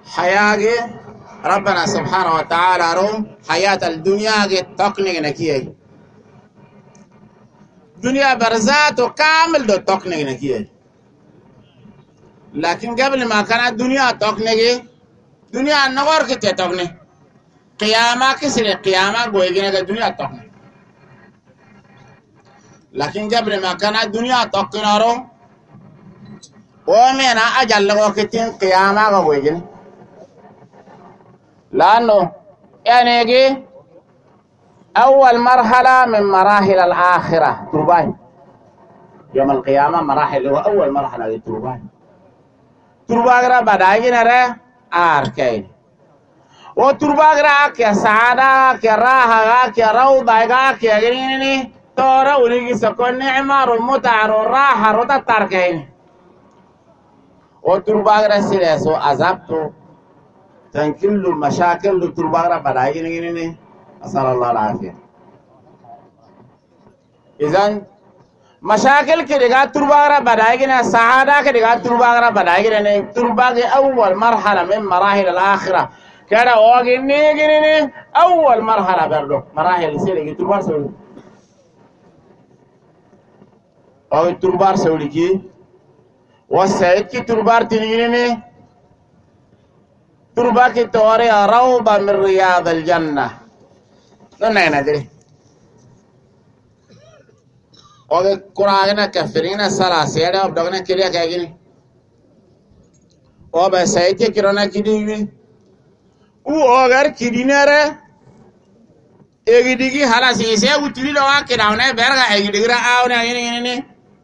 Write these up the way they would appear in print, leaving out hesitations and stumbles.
حياة ربنا سبحانه وتعالى رو حياة الدنيا تقنق نكيه دنيا برزات كامل دو تقنق نكيه لكن قبل ما كانت الدنيا تقنق دنيا النغور كتير تقنق قيامة كسر قيامة قويقنا الدنيا تقنق لكن قبل ما كانت الدنيا تقنق ومن أجل وقتين قيامة قويقنا لأنه يعني أول مرحلة من مراحل الآخرة ترباي يوم القيامة مراحل هو أول مرحلة ترباي ترباغرا بداينا ره آركين وترباغرا كي سعادة كي راحة كي روضة كي غيريني تورا وليكي سكون نعمة رموتا راحة روتا تاركين وترباغرا سيلسو عذابتو تنكل مشاكل ترباغرا بداينا أسأل الله العافية إذن مشاكل كده ترباغرا بداينا سعادة كده ترباغرا بداينا ترباغي أول مرحلة من مراحل الآخرة كده واقع نيجي أول مرحلة بردو مراحل سيري تربار سوري أو تربار سوري كي والسيد كي تربار تنيني ترباكي توري روضة من رياض الجنة نحن ندري اوه قرآن كفرين سلاسية وبدأنا كريا كأجني اوه بسايت كيرونا كديني او اگر كدينه ره اگديگي خلاص يسه وتلي لوا كداونه برغا اگديگي را آونه اگني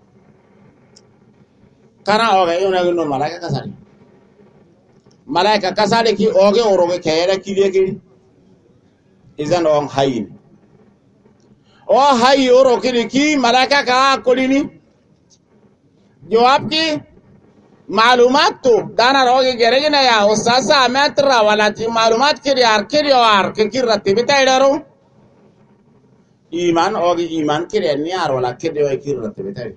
كنا اوه يونا گنو ملائكة كساري ملائكة كساري كي اوه اوروه كيرا كديه كدي إذن أون حين أو حي أورو كي ملاكا كا كوليني جواب كي معلومات تو دانا روغي جريجنا يا أستاذ مترا ولا تي معلومات كي رتبي تايدارو إيمان أوغي إيمان كي نيار ولا كي رتبي تايد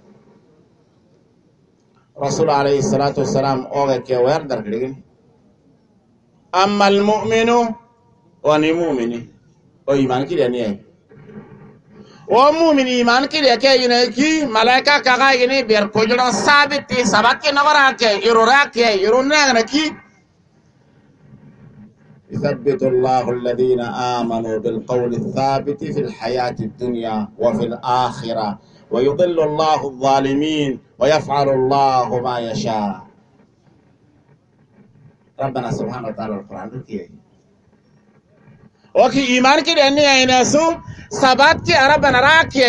رسول عليه الصلاة والسلام أوغي كي وير درجين أما المؤمن ونمؤمني وإيمان كده نيجي ومؤمن إيمان كده كي ملائكة كاغا بيركوجلو ثابت ثبات نغرا كي يروراك كي يرونا كي يثبت الله الذين آمنوا بالقول الثابت في الحياة الدنيا وفي الآخرة ويضل الله الظالمين ويفعل الله ما يشاء ربنا سبحانه وتعالى القرآن الكريم وكي إيمان كده أني أيناسو ثبات كي ربنا راكي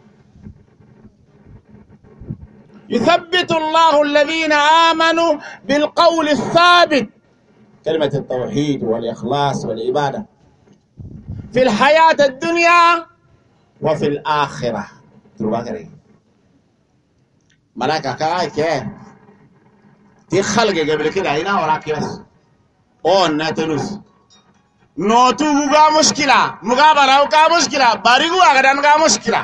يثبت الله الذين آمنوا بالقول الثابت كلمة التوحيد والإخلاص والعبادة في الحياة الدنيا وفي الآخرة ترباكري ملاكا كاي تي خلق قبل كده هنا وراكي بس ناتنوس نوتو مغا مشكلة مغا براو كا مشكلة باريغو اغدان كا مشكلة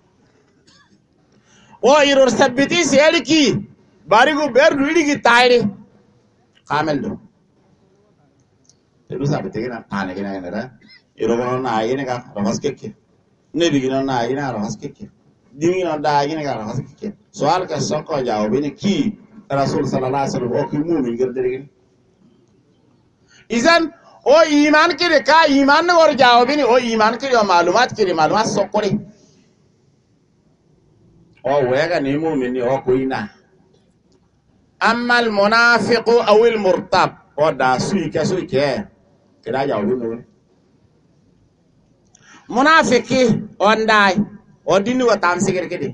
يرور ثبتي سيالكي باريغو بير لوليغي تايري كامل دو تلو ثبتينا قانا كنا كنا يروغنو ناينا كا رفاس كيكي نبيغنو ناينا رفاس كيكي ديمينو داينا كا رفاس كيكي سؤال كا سوكو جاوبيني كي رسول صلى الله عليه وسلم اوكي مومن غير إذن او ایمان کری کا ایمان نور جاوبینی او ایمان کری او معلومات سوکری او ویگا نیمو منی او کوئی نا اما المنافق او المرتاب او دا سوی که کدا جاوبینو منافقی او انداي او دینو و تامسیگر کدی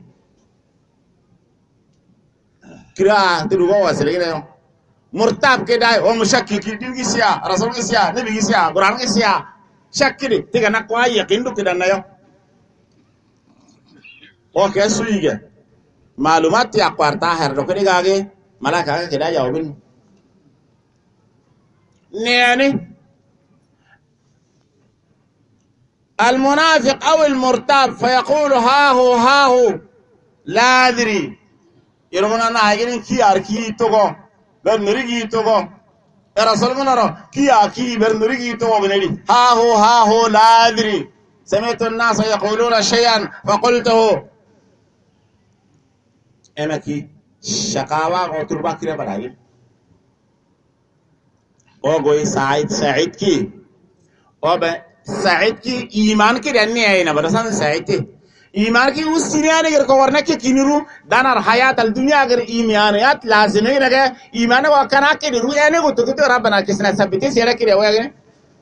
کرا تدوغو واسلگی مرتاب كده او مشكك دين كيسيا رسول كيسيا نبي كيسيا قران كيسيا شكري تيغا نكوا يقين دو كده نيو او كسويغا معلومات يا قارتا هر دو كده غاغي ملاكا كده جاوبين نياني المنافق او المرتاب فيقول ها هو لا ادري يرغنا ناغين كي اركي توغو بل نريجي توغو الرسول قال كي برنوري تو بنري ها هو لا أدري سمعت الناس يقولون شيئا فقلته أما كي شقاوة وتربا كده بدايل او گوی سعید کی او به سعید کی ایمان کی رنی ہے نا برسان سعید کی ایمان کی اس سینیا نے اگر کورنا کی کینرو دانر حیات الدنیا اگر ایمانیات لازم ہے لگا ایمان وا کنا کی رو یعنی کو تو ربنا کسنا ثبت سیرا کی ہوا ہے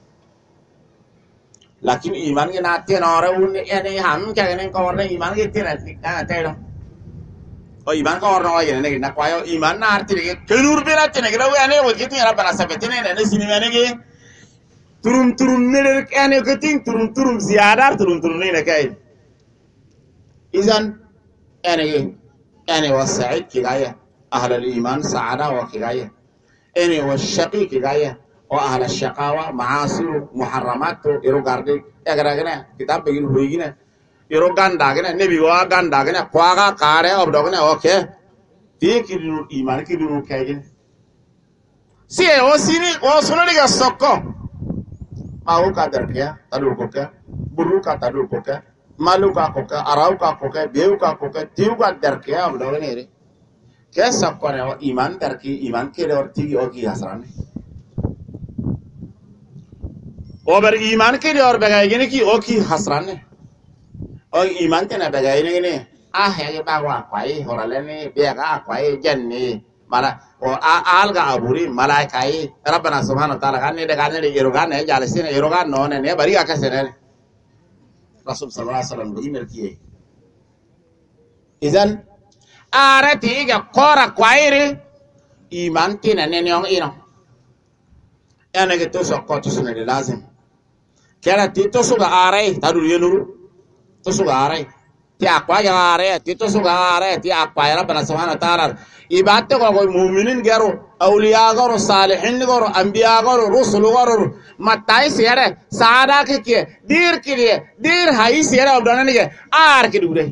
لیکن ایمان کے ناتے نہ رہو یعنی ہم کیا کہنے کورنا ایمان کے تیرا تیرا او iman ka orno wa yene na kwa yo iman na arti ge kenur bela tene ge rawu ane wo gitu ya bana sabe tene ne sini mane ge turum ne le ane ge ting turum ziyadar turum ne kai izan ane wa sa'id ki gaya ahli al iman sa'ada wa ki gaya ane wa shaqi ki gaya wa ahli al shaqawa ma'asi muharramat iru garde agara gena kitab begin hoigina iro ganda gena nebi wa ganda gena kwaga kare ob dogna okay tikilu iman kilu kaygen si o sini o sunani ga sokko au ka darkiya tadu kokka buru ka tadu kokka malu ka kokka arau ka kokka beu ka kokka tiu ka darkiya ob dogna re ke sokko ne iman darki iman kele or tigi o ki hasran ober iman kele or bagaygen ki o ki hasran ne o iman tena bagay ne ah ya ba wa kwai horalene be ga kwai janni mala o alga aburi malaikai rabbana subhanahu wa ta'ala ganne de ganne irogan ne jalsine irogan no ne bari aka sene rasul sallallahu alaihi wasallam bi melkiye idan arati ga qora kwaire iman tena ne nyong ino ene ke to so ko to sene lazim kera ti to so ga arai tadu yenuru to sugare ti akwa yare ti to sugare ti akwa rabbana subhanahu wa ta'ala ibatte ko mu'minin garo awliya garo salihin garo anbiya garo rusul garo matai sere saada ke dir hai sere obdana ne ar ke dure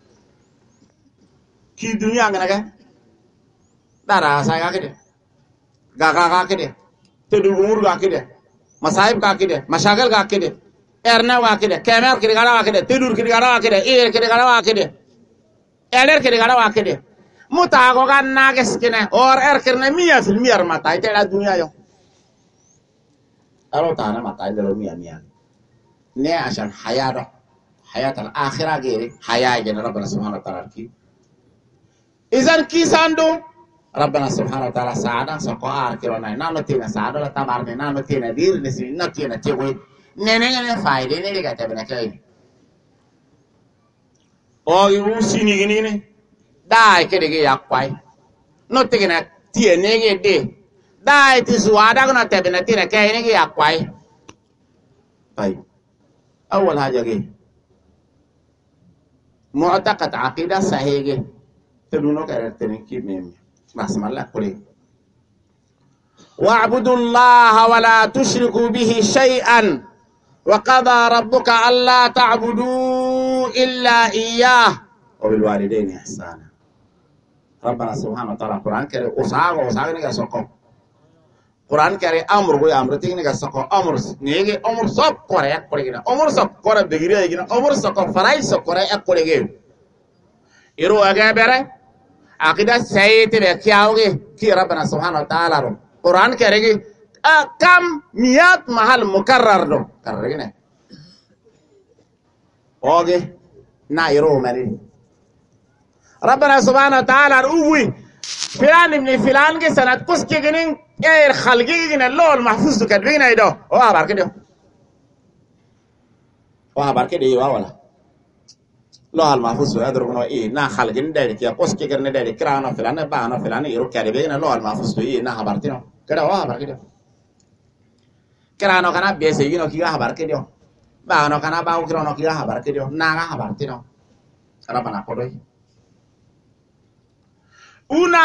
ki dunya ngana ga dara sa ga ke ga ke te du umur ga ke masaib ga ke mashagal ga ke erna wa kede kemer kede gara wa kede tidur kede gara wa kede ir kede gara wa kede eler kede gara wa kede muta ko kan nages kene or kirne 100% mata ite la dunia yo aro tana mata ite lo 100 ne ashan hayat al akhirah gere haya gen rabbana subhanahu wa ta'ala ki izan kisando rabbana subhanahu wa ta'ala saada saqar kirona nano tina saada la tabar ne nano tina dir ne sin na tina tego nene faide ne ga tabana kai o yu sini gini ne dai ke de yakwai no tigina tie ne ge de dai ti suada ko na tabana tina kai ne ge yakwai طيب اول حاجه ge معتقد عقيده صحيح ge تدونو كارتني ki mem masmalla kore واعبدوا الله ولا تشركوا به شيئا وقضى ربك ألا تعبدوا إلا إياه وبالوالدين إحسانا ربنا سبحانه وتعالى قرآن كريم وساق نيجا سوكو قرآن كريم أمر ويا أمر تيجي نيجا سوكو أمر نيجي أمر سوك كوريا كوريجنا أمر سوك كوريا بغيري يجينا أمر سوك فراي سوك كوريا كوريجي إيرو أجابره عقيدة سيئة بكياوجي كي ربنا سبحانه وتعالى قرآن كريم كم مئات محل مكرر له كررنا اوكي نايرو مري ربنا سبحانه وتعالى روي فلان ابن فلان کے سنت کس کے گنن اے خلقی گن اللہ المحفوظ تو کدوین ایدو او خبر کدو ولا الله المحفوظ ادركنا ايه نا خلقين دالك يا قس کے گن دالك کرانا فلان بانا فلان يرو کدوین الله المحفوظ تو ايه نا خبر تنو کدا او خبر کدو kerano kana biasa gino kiga habar ke dio ba no kana ba kirano kiga habar ke dio na ga habar tino kara bana kodoi una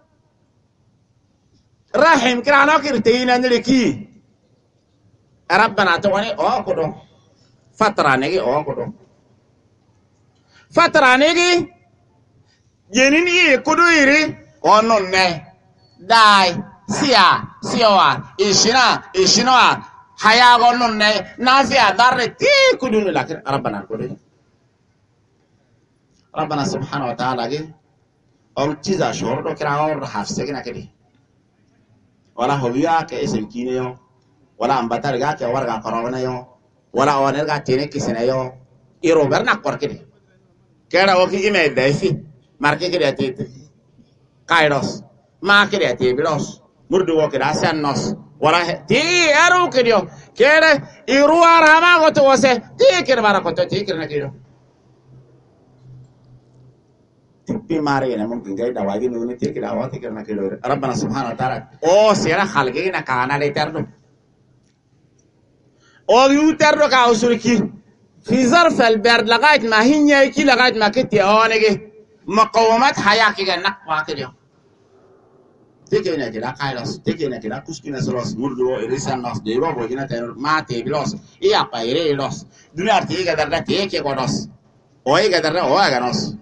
rahim kirano kirtina niliki rabbana to wani o kodo fatra negi o kodo fatra negi yenini kodo iri onon ne dai siyawa ishinoa hayago nunne nafiya darre ti kudunu lakin rabbana kudu rabbana subhanahu wa ta'ala ge on ciza shoro do kira or hafse gina kedi wala hobiya ke esen kineyo wala ambatar ga ke warga korona yo wala oner ga tene kisene yo iro berna korkedi kera o ki ime daifi marke kedi atete kairos ma kedi atete bilos murdu wo kedi asannos wala ti ero kedio kere iru arama goto wose ti kere bara goto ti kere nakido tipi mare ne mungkin gay dawagi nuni ti kere awati kere nakido rabbana subhanahu wa ta'ala o sera khalge na kana le terdo o yu terdo ka usurki في ظرف البرد لغايه ما هي كي لغايه ما كنت اونغي مقومات حياه كي نقوا كده تيجي كده قايلس تيجي كده كوسكينا سلوس مردو ريسان ناس ديرو بوجينا تير ما تيبلوس يا بايريلوس دنيا تيجي قدرنا تيجي قدوس اوي قدرنا اوي غنوس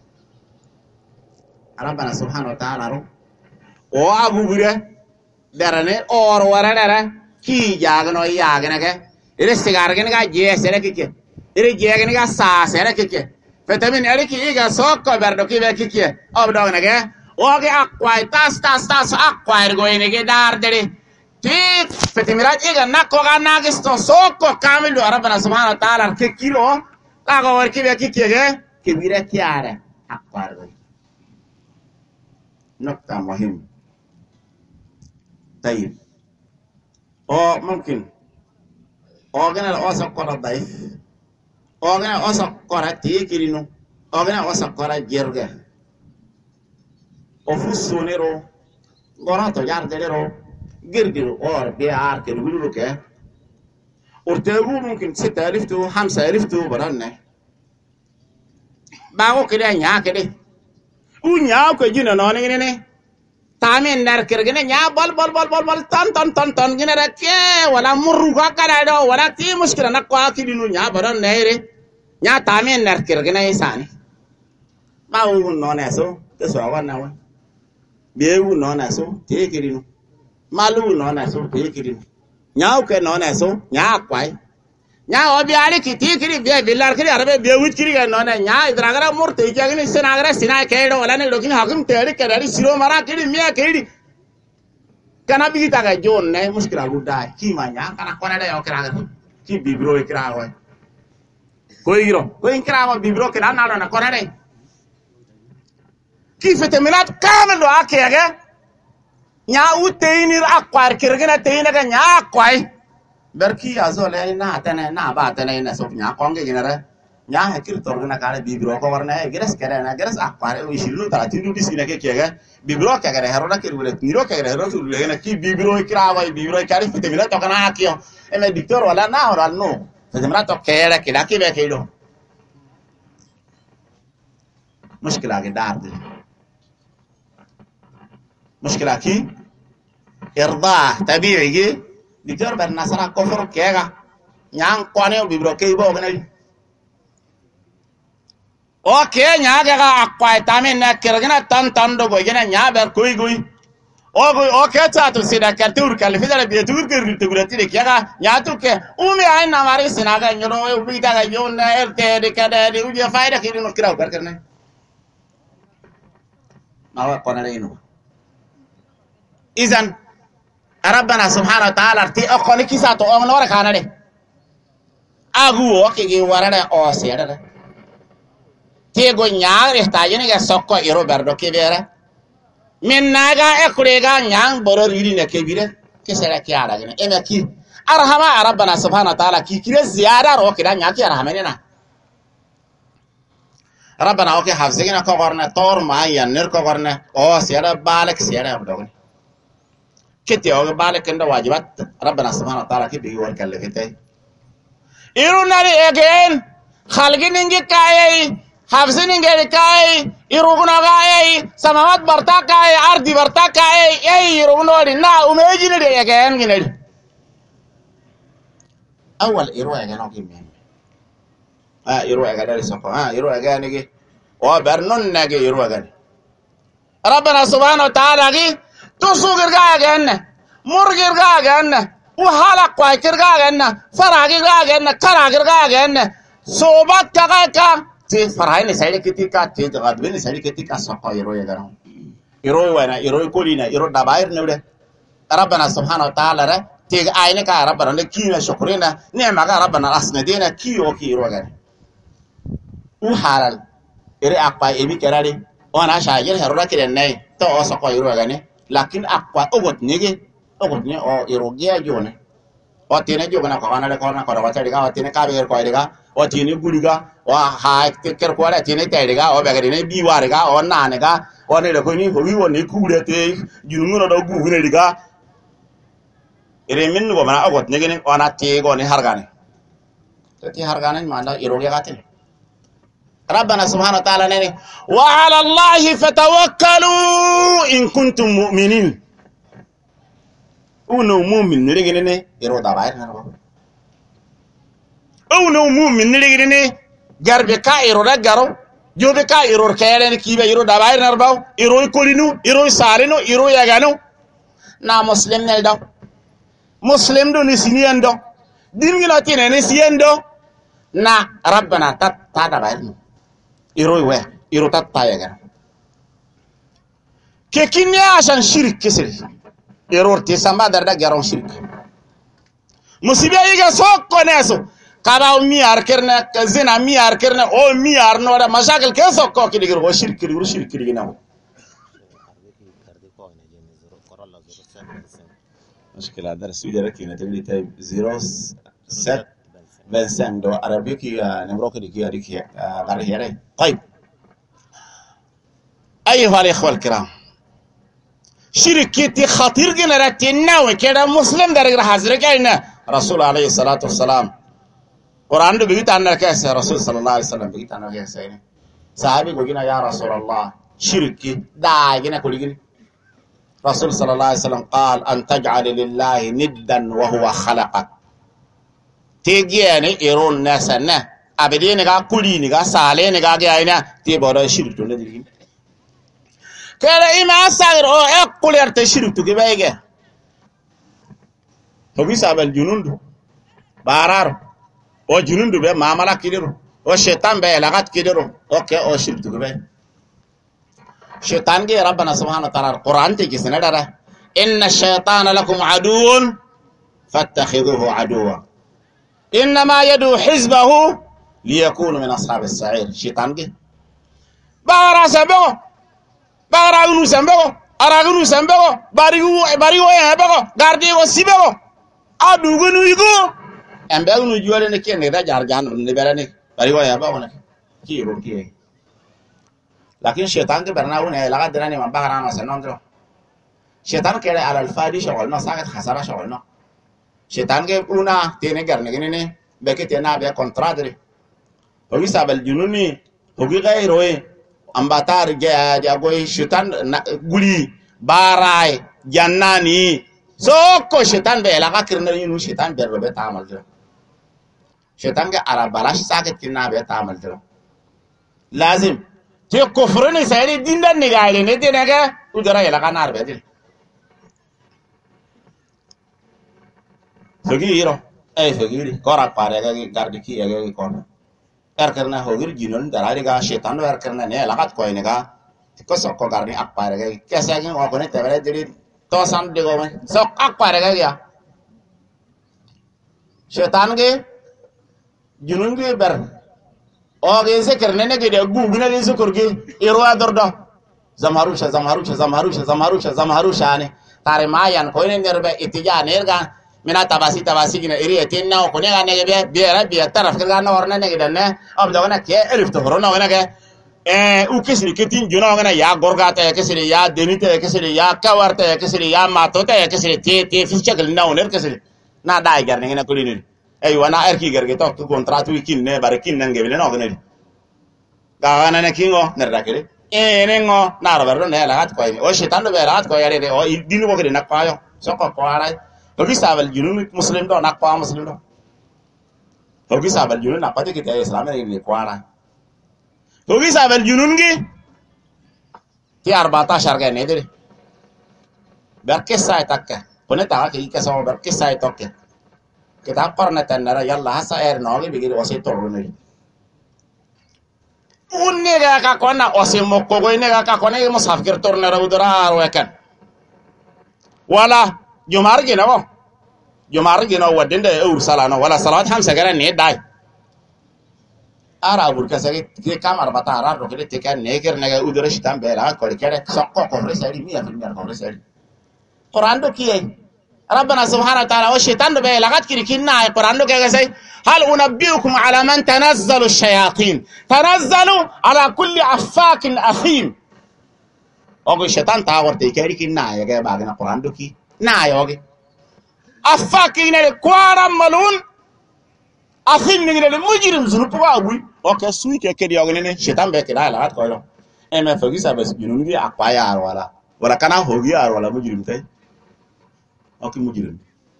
ربنا سبحانه وتعالى رو او ابو بره درنه اور ورره كي جاغنو ياغنه ire sigargen ga jesere kike ire jegen ga sasere kike fetamin ere ki ga sokko berdo ki be kike obdo nage oge akwai tas akwai go inege dardere ti fetimirat iga nakko ga nagisto sokko kamilu rabbana subhanahu wa ta'ala ke kilo la go wer ki be kike ge ke bire kiara akwai go nokta muhim طيب او ممكن ogena osa kora daif ogena osa kora tikirinu ogena osa kora jerga ofusonero gorato yardelero girgiru or biar ke lulu ke urtegu mungkin 6000 to 5000 to baranne bago kede nya kede unya ko jina no ne tamen nar kergene nya bal ton gina rake wala murru ka kada wala ti muskila na kwa kidinu nya baran nere nya tamen nar kergene isani ma wu no na so te so wa na wa be wu no na so te kidinu malu no na so te kidinu nya ke no na so nya kwai nya obi ali kiti kiri be bilar kiri arabe be wit kiri no na nya idragara murte ikagini sinagara sina kedo wala ne lokin hakim tere kedari siro mara kiri miya kiri kana bigita ga jon ne muskila gudai ki manya kana kona da yo kira ki bibro ikra ho ko ikra ho bibro kira na na kona dai ki fete milat kamelo akege nya uteinir akwar kirgina teina ga nya akwai berki azole na tane na ba tane na so nya konge ginara nya hakir torgna kale bibro ko warna geres kare na geres akware o shilu ta tindu disina ke kega bibro ke gare herona ke rule tiro ke gare hero rule na ki bibro ikra wa bibro kare fite mila to kana akio e me dictor wala na ora no fite mila to kere ke la ke be ke do mushkila ke darde mushkila ki irda tabi'i dictor ber nasara kofro kega nyang kwane bibro ke bo ganali oke nya ga akwa tamen na kirgina tan do go gena nya ber koi oke ta to sida kartur kal fidara bi tur ke ritugurati de kega nya to ke umi ay na mari sinaga nyoro ubi daga yonna erte de kada de uji faida ki no kiraw ber karne mawa konare ino izan rabbana subhanahu wa ta'ala ti akoni kisa to on wara kana de agu oke ge warada o sera de tego nyaare tajene ga sokko iro berdo kebera min naga ekurega nyang boro riri ne kebire kesera kiara gene emaki arhama rabbana subhanahu wa ta'ala ki kire ziyada ro kida nyaki arhamene na rabbana oke hafzegina ko gorna tor ma yanner ko gorna o sera balak sera abdogni kete o balak enda wajibat rabbana subhanahu wa ta'ala ki bi wal kalifete irunari again khalginingi kayai hafzin ingeri kai iruguna kai samawat barta kai ardi barta kai ei iruguna na umejini de again gineri awal iru again okim iru again dari soko iru again gi o bernon nage iru again rabbana subhanahu wa ta'ala gi tusugir gaagenne murgir gaagenne uhalak kwaikir gaagenne faragir gaagenne karagir gaagenne sobat kagaka ti farayne sayde kitika ti gadbeni sayde kitika sokko iro yagara iro wana iro kolina iro dabair newde rabbana subhanahu wa ta'ala ra ti ayne ka rabbana ne kina shukrina ni'ma ga rabbana asnadina kiyo ki iro gari u halal ire akpa ebi kerari ona shajir herura kirenne to sokko iro gani lakin akpa ogot nege ogot ne o iro gia jone o tiene jogana ko ana ko na ko wata diga o tiene ka be ko diga o tiene guliga o ha ker ko ala tiene te diga o be ga ne bi ware ga o na ne ga o ne ko ni ko wi woni kuure te junu do gu ne diga ire min go mana ogot nege ne ona te go ne hargane to ti hargane manda iro ge gatin ربنا سبحانه وتعالى نني وعلى الله فتوكلوا إن كنتم مؤمنين أونو مؤمن نريجنني يرو دابير نربو أونو مؤمن نريجنني جرب كايرو رجارو جوب كايرو كيرن كيبا يرو دابير نربو يرو يكولينو يرو يسارينو يرو يغانو نا مسلم نلدو مسلم دو نسينيان دو دين غلاتين نسيان دو نا ربنا تا دابير iroi we iro tatta ya gara ke kinya asan shirik kesiri error te samba darda garon shirik musibe yiga sokko neso kaba mi arkerna kazina mi arkerna o mi arno da mashakil ke sokko ki digir go shirik digina مشكلة درس فيديو ركينا تبلي تايب 07 25 دو عربي كي نمرو كي ديكي غير طيب ايها الاخوه الكرام شركتي خطير جنراتنا وكذا مسلم درجه حاضر كاينا رسول عليه الصلاه والسلام قران دو بيت ان كاس رسول صلى الله عليه وسلم بيت ان كاس صحابي قلنا يا رسول الله شركي داغنا كلين رسول صلى الله عليه وسلم قال ان تجعل لله ندا وهو خلقك تيجيني يرون ناسنا ابدين غا كوليني غا سالين غا غاينا تي بودو شركتو ندي كلا إما أسعر أو أقول يرتشرب تجيبه هو بيسابل جنون دو بارار أو جنون دو به معاملة كيدرو أو شيطان به لغات كيدرو أوكي أو شرب تجيبه شيطان جي ربنا سبحانه وتعالى القرآن تيجي سندرة إن الشيطان لكم عدو فاتخذوه عدوا إنما يدعو حزبه ليكون من أصحاب السعير شيطان جي بارا سبعه bagaraunu sembego aragunu sembego barigo yebego gardigo sibego adugunu igo embegunu juwale ne kene da jarjan ne berane barigo yebego ne kiro kiye lakin shaitan ke bernawu ne laga dirane man bagarana senondro shaitan kere ala alfadi shawalna sagat khasara shawalna shaitan ke una tene garne ne beke tena be contradre hobi sabal jununi hobi gairoe ambatar jagoy shaitan guli baray jannani soko shaitan be laga kirna yinu shaitan be robe tamal dira shaitan ga ara balash saket kinna be tamal dira lazim te kufruni sayri dindan ni gaile ne de naga udara yala kanar be dira fogiro ay fogiri kora pare ga gardi ki ga kona karena hogir jinon darari ga shaitan wer karena ne lagat ko ne ga ko sokko garni akpare ga kesa ga ko ne tebere diri to san de go sok akpare ga ya shaitan ge junun ge ber o ge se karne ne ge de gugna de se kurge iro adordo zamarusha ne tare mayan ko ne nerbe itija nerga mina tabasi gina iri etinna ko ne ga ne be biera bi taraf ga na warna ne ga ne am da wana ke elif to horona wana ga u kesri ketin juna wana ya gorgata ya kesri ya denita ya kesri ya kawarta ya kesri ya matota ya kesri te fichakal na oner kesri na dai gar ne ko lini ay wana erki garge to contrat wikin ne barakin nange bele no ne ga wana ne kingo nerakere enengo na roberto ne lagat ko o shaitan be lagat ko yare o dinu ko de nakpayo so ko arai hogi sabal junun muslim do nakpa muslim do hogi sabal junun napate kita islam ne ko arai hogi sabal junun gi ti 14 ga ne de بركي ساي تكه كونه تا كي كسو بركي ساي توكه كتاب قرن تنرا يلا هسا اير نوغي بيجي وسي توروني ونيغا كا كونا وسي موكو نيغا كا كونا مسافر تورنرا ودرا وكان ولا جمار جنو جمار جنو ودين ده اور صلاه ولا صلاه خمسه غير ني داي ara burka sagi ke kamar bata ara ro kede tekan neger naga udara shitam bela ko kede sokko ko resari mi afil mi ko resari quran do kiye rabbana subhanahu wa ta'ala wa shaytan do bela gat kiri kinna quran do kega say hal unabbiukum ala man tanazzalu ash-shayatin tanazzalu ala kulli affakin athim ogo shaytan ta gorte kiri kinna ya ga bagna quran do ki na yoge affakin ne kwara malun athim ne le mujrim zunu pa wi okay sui ke kedi yogene ne shetan be kida la ko yo e me fogi sa bes binu ni akwaya ar wala kana hogi ar wala mujrim tay okay mujrim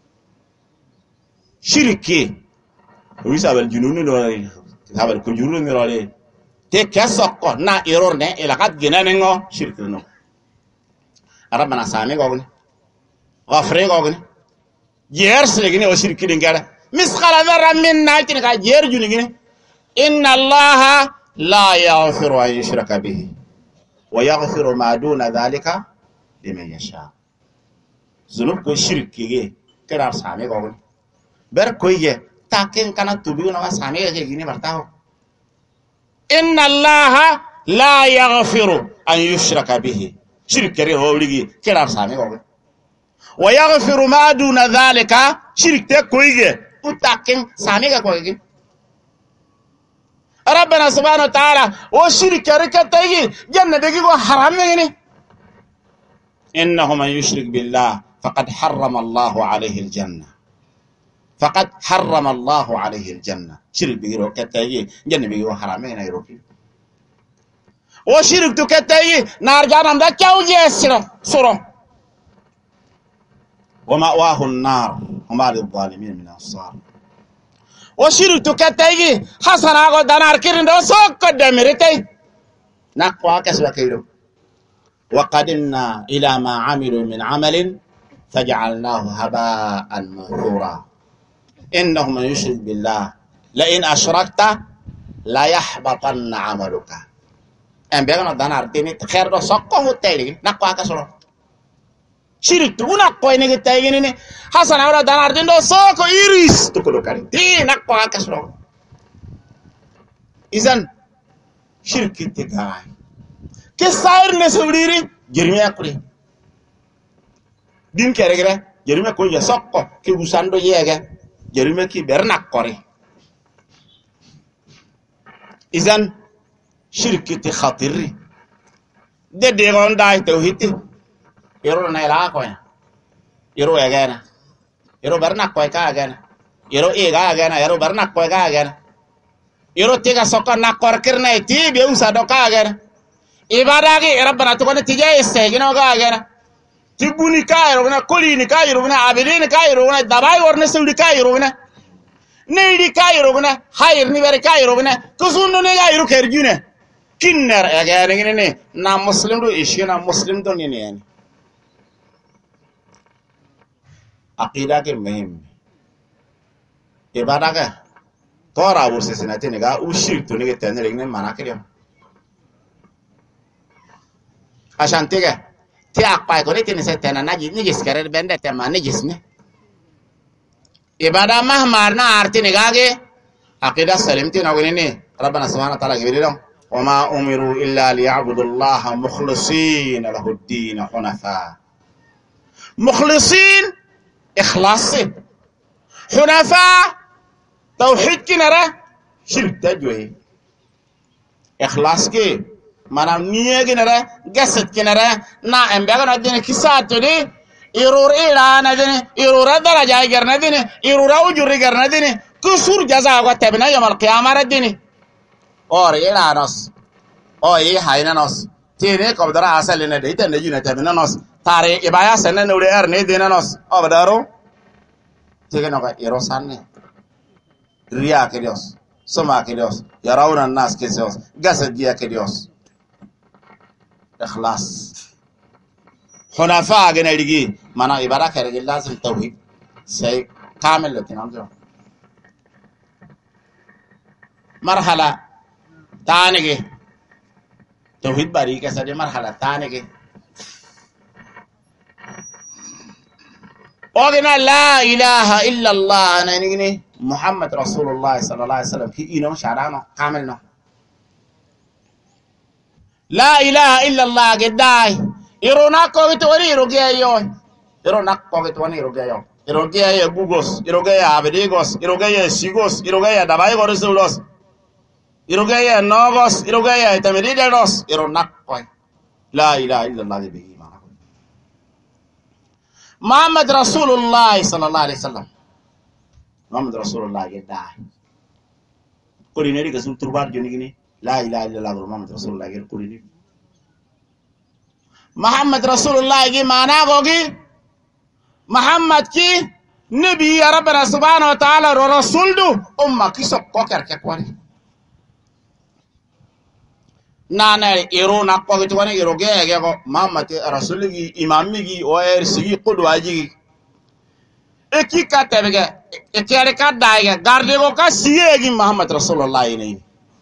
shirki wi sa bel jununi do ta bel ko juru ni role te kasoko na error ne ila kat genane ngo shirki no arabana sami gogne wafre gogne yers le gine o shirki dingara misqala dharra min naltin ka jer juni gine إن الله لا يغفر أن يشرك به ويغفر ما دون ذلك لمن يشاء ذنوب كو شرك كي كرار سامي غون بر كوي تاكين كانا توبيونا سامي غيني برتاو إن الله لا يغفر أن يشرك به شرك كري هو لغي كرار سامي غون ويغفر ما دون ذلك شرك تكوي تاكين سامي غون ربنا سبحانه وتعالى وشرك ركتي جنة دقيقة حرام يعني إنه من يشرك بالله فقد حرم الله عليه الجنة فقد حرم الله عليه الجنة شرك بيرو كتي جنة بيرو حرام يعني يروكي وشرك تكتي نار جهنم ده كيو يسرو سرو ومأواه النار وما للظالمين من أنصار وشرك تكتايجي حسنا غو دانار كيرن دو سوك دمرتي نقوا كسبا كيلو وقدمنا الى ما عملوا من عمل فجعلناه هباء منثورا انه من يشرك بالله لئن اشركت لا يحبطن عملك ام بيغنا دانار تيني خير دو سوكو تايلي نقوا كسلو شرك تقول أقوى إنك تايجيني حسنا ولا دانار دين دو سوكو إيريس تقولوا كاري تي نقوى كسرو إذن شرك تجاي كسائر نسوليري جرمي أقولي دين كرجرة جرمي كون يسوكو كي بوساندو يهجا جرمي كي برناك كوري إذن شرك تخاطري ده ديغون داي توهيتي يرو نايلا كويا يرو اغانا يرو برنا كوي كا اغانا يرو ايغا اغانا يرو برنا كوي كا اغانا يرو تيغا سوكا ناكور كيرنا تي بيو سادو كا اغانا ibadagi rabbana to kono tije istegino ga agana tibuni ka yiruna kulini ka yiruna abidini ka yiruna dabai warne suldi ka yiruna neidi ka yiruna hayr ni ber ka yiruna kusunno ne ga yiru kerjune kinner agana ngene na muslim do ishina muslim do ne yani aqida ke muhim ibadaga tora burse sinate ne ga ushrik to ne ke tanere ne mana ke عشان تيجي أقبل كوني تنسيتنا نجس كرر بند تما نجسني إبادة مهما أرتي نجاجي عقيدة سلمتي نقولني ربنا سبحانه وتعالى يقول وما أمروا إلا ليعبدوا الله مخلصين له الدين حنفاء مخلصين إخلاصي حنفاء توحيد كنرة شرك تجوي إخلاص كي manam niye ginere gaset kinere na embega na dine kisato di irur ila na dine irura daraja garna dine irura ujuri garna dine kusur jaza ko tabna yamal qiyamah dine or ila nos o yi hayna nos tine ko dara asal ne de tan jina tabna nos tare ibaya sanne no de erne dine nos o badaro tege no ka iro sanne riya ke dios soma ke dios yarawna nas ke dios gaset dia ke dios إخلاص حنفاء جنا يجي منا عبارة كرجل لازم توحيد شيء كامل لتنام مرحلة تانية توحيد باري كسر مرحلة تانية وقنا لا إله إلا الله أنا نجني محمد رسول الله صلى الله عليه وسلم في إنه شرعنا كاملنا لا إله إلا الله قداي إرونا كويت وني رجع يوم إرونا كويت وني رجع يوم إرجع يا بوغوس إرجع يا أبديغوس إرجع يا سيغوس إرجع يا دباي غورسولوس إرجع يا نوغوس إرجع يا تمريدلوس إرونا كوي لا إله إلا الله به محمد رسول الله صلى الله عليه وسلم محمد رسول الله قداي كوري نري كسم تربار جوني لا إله إلا الله محمد رسول الله كوري محمد رسول الله کی معنی ہوگی محمد کی نبی ربنا سبحانه وتعالى رسول دو امه کی سب کو کر کے کوری نانا ایرو نہ کو تو نے ایرو گے کو محمد رسول کی امامی کی اور سی قدوہ جی ایک ہی کا تے گے ایک کا دائے گا گاردے کو کا سی ہے محمد رسول اللہ نہیں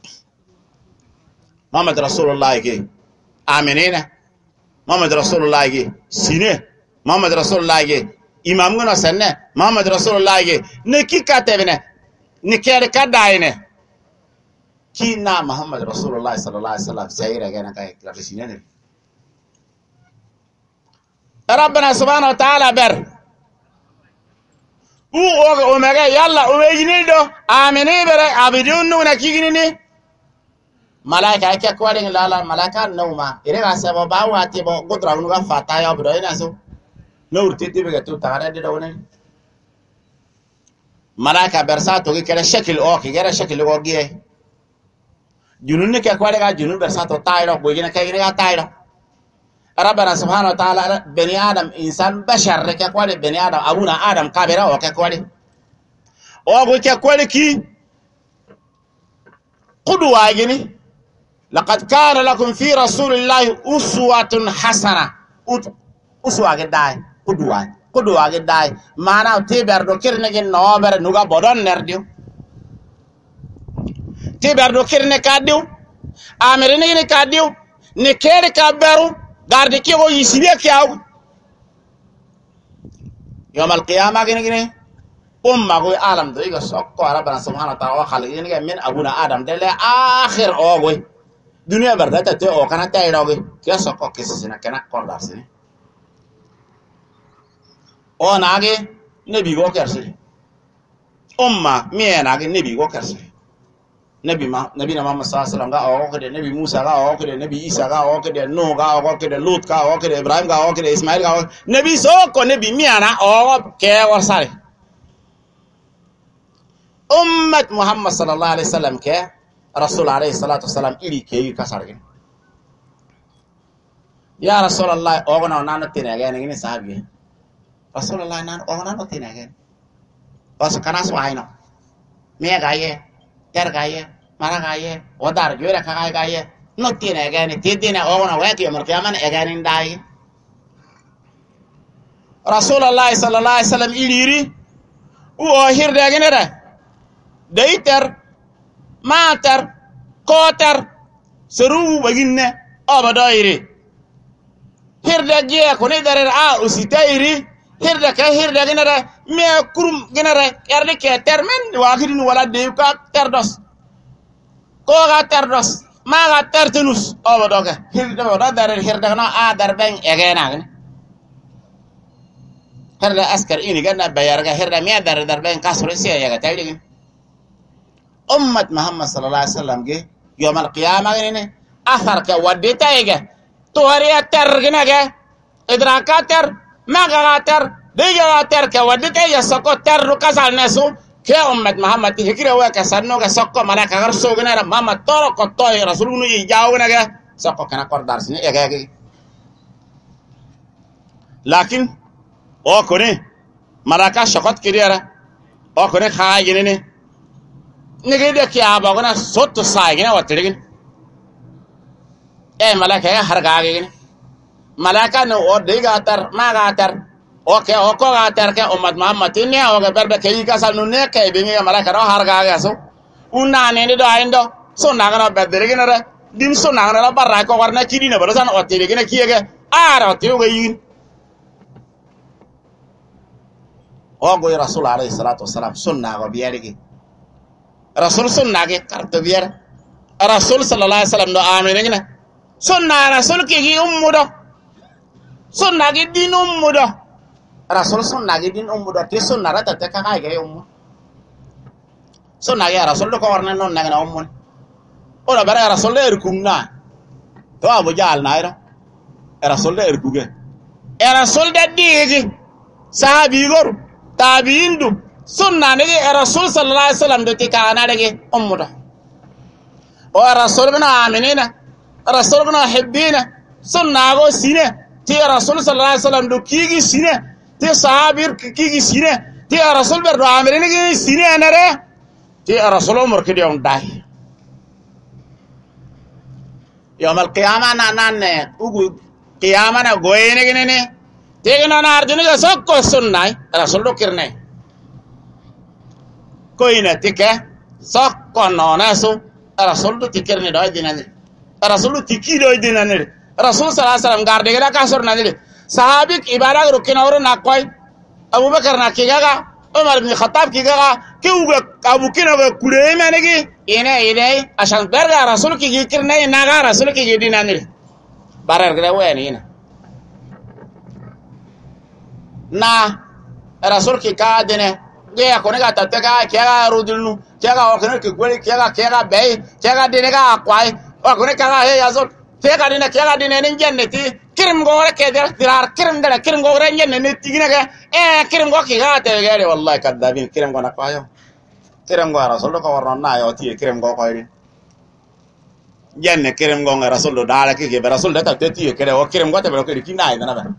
محمد رسول اللہ کے آمینین محمد رسول الله کی سینه محمد رسول الله کی امام گنا سنه محمد رسول الله کی نکی کاته بنه نکیر کداینه کی نا محمد رسول الله صلی الله علیه وسلم شاعر گنا کا ایک رسینه نه ربنا سبحانه وتعالى بر او مگه یalla او ویجنی دو امنه بر عبدون نو نکیگنی malaika ake kwarin lala malaka nauma ire ga sabo ba wati bo godra nu ga fata ya bro ina so no urtiti be tu tare de dawne malaika bersa to ke kala shakil o ke gara shakil o gie junun ne ke kware ga junun bersa to tayro bo gina ke ga tayro rabbana subhanahu wa ta'ala bani adam insan bashar ke kware bani adam abuna adam kabira o ke kware o go ke kware ki qudwa gini لقد كان لكم في رسول الله أسوة حسنة أسوة قداي قدوة قداي معناه تبر دو كرنك نوبر نوغا بدون نرديو تبر دو كرنك كاديو أمرنك كاديو نكير كابرو غاردكي هو يسيبيا كياو يوم القيامة كني قوي عالم دو يغا سوكو ربنا سبحانه وتعالى خلقنا من أبونا آدم دلي آخر أوغوي dunia berdata te o kana tay roge ke sokko kesina kana kordar sini o nage nabi go kersi umma miya nage nabi go kersi nabi na Muhammad sallallahu alaihi wasallam ga o ko de nabi Musa ga o ko de nabi Isa ga o ko de Nuh ga o ko de Lut ga o ko de Ibrahim ga o ko de Ismail ga nabi sokko nabi miya na o ke warsare ummat Muhammad sallallahu alaihi wasallam ke رسول عليه الصلاة والسلام إلي كي كسرين يا رسول الله أغنى ونانو تناغين إني صاحبي رسول الله نان أغنى تناغين بس كنا سواينا مية غاية تر غاية مرا غاية ودار جورا غاية نو تناغين تدينا أغنى ويك يوم القيامة أغانين داي رسول الله صلى الله عليه وسلم إليري وهير داغين را دايتر mater koter seru baginne abadoiri hirda gie kone dare a usitairi hirda ka hirda ginara me kurum ginara yarde ke termen wagirin wala de ka terdos ko ga terdos ma ga tertenus abadoga hirda wala dare hirda na a darben egena hirda askar ini ganna bayarga hirda me dare darben kasro siya yaga taydigin أمة محمد صلى الله عليه وسلم جه يوم القيامة إنه آخر كوديتا إيجا توهريا ترجنا جه إدراكاتر مغاتر ديجاتر كوديتا إيجا سكو تر ركزال نسو كأمة محمد تهكير هو كسرنو كسكو ملاك أغر سوغنا محمد تورو كتوه رسولنا يجاونا جه سكو كنا كوردار سني إيجا لكن أو كوني ملاك شقط كريرة أو كوني خاجيني نجد كيا بعونا صوت سايجنا وتريجن malaka ya harga gini malaka no o de gatar ma gatar oke o ko gatar ke ummat muhammad ne o ga berbe ke yi kasal no ne ke be ngi malaka ro har ga so unna ne do aindo so na ga bedere gina ra dim so na ga barra ko warna kidi ne barasan o te gina kiyege ara te o ga yin o go rasul alayhi salatu wassalam sunna go biyarigi rasul sunna ge karto biyar rasul sallallahu alaihi wasallam do amene gina sunna rasul ke gi ummudo sunna ge din ummudo rasul sunna ge din ummudo te sunna rata te ka ga ge ummu sunna ge rasul ko warna non na gina ummu ora bara rasul le erkunna to abu jal naira rasul le erkuge rasul da digi sahabi gor tabiindu sunna ne rasul sallallahu alaihi wasallam de tikana de ummudo o rasul bina aminina rasul bina hibbina sunna go sine ti rasul sallallahu alaihi wasallam do kigi sine ti sahabir kigi sine ti rasul ber do aminina gi sine anare ti rasul umur kidi on dai yawm al qiyamah nanne ugu qiyamah na goyene gine tegna na arjuna ga sokko sunnai rasul do kirne koina tike sokko nona so rasul do tikirne do dinane rasul do tikido dinane rasul sallallahu alaihi wasallam garde ga ka sor nanile sahabik ibada ro kinawro na koy abubakar na kigaga umar ibn khattab kigaga kiuga abu kinaga kure menegi ine ashan berga rasul ki kirne naga rasul ki dinane barar ga weni ina na rasul ki ka dene ge ko ne ga tatte ka ga rudulnu ga o ko ne ki gori ga be ga dene ga kwai o ko ne ka ga he yazol te ga dene ne jannati kirim go re ke dirar kirim go re jannati tigine ga kirim go ki ga te ga re wallahi kadabin kirim go na kwayo kirim go rasul ko warno na yo ti kirim go koyri janne kirim go rasul do dala ki be rasul da tatte ti ke o kirim go te be ko ki na ina na ba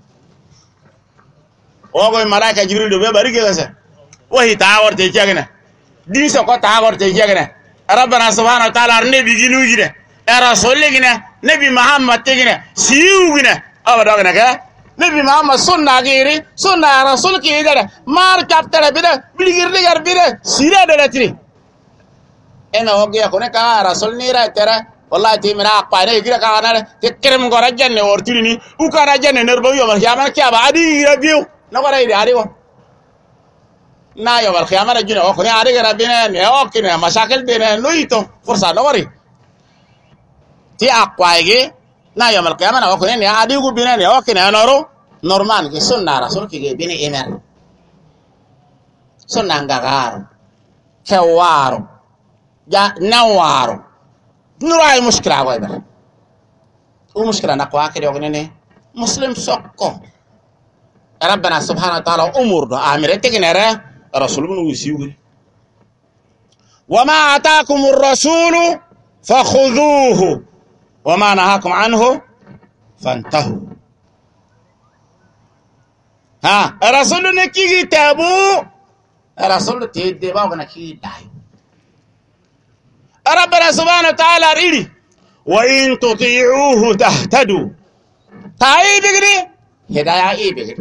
o go malaika jibril do be bari ke gase wahi taawor te jagene din so ko taawor te jagene rabbana subhanahu wa ta'ala nabi ginu gine rasul gine nabi muhammad te gine siu gine awado gine ka nabi muhammad sunna giri sunna rasul ki dara mar kaptara bida biligir digar bida sira de latri ena hoge ko ne ka rasul ni ra tera wallahi ti mina qane gira ka na te kerem go rajanne wortini ni u ka rajanne nerbo yo mar yama kya ba adi rabiu no ko ray ari wo na yo wal khiyama rajina o ko ne ari rabina ne o kine mashakil de ne loito fursa no wari ti aqwaige na yo mal khiyama na o ko ne adi gu bina ne o kine noro normal ki sunna rasul ki ge bini emer sunna ngagaro kewaro ja nawaro nuray mushkila go ba o mushkila na ko akere o ne muslim sokko ربنا سبحانه وتعالى أمور دو آمرتك نرى رسول من وسيوه وما أتاكم الرسول فخذوه وما نهاكم عنه فانتهوا ها رسول نكي تابو رسول تيدي بابا نكي داي ربنا سبحانه وتعالى ريدي وإن تطيعوه تهتدوا تاي بغري هدايا إيه بغري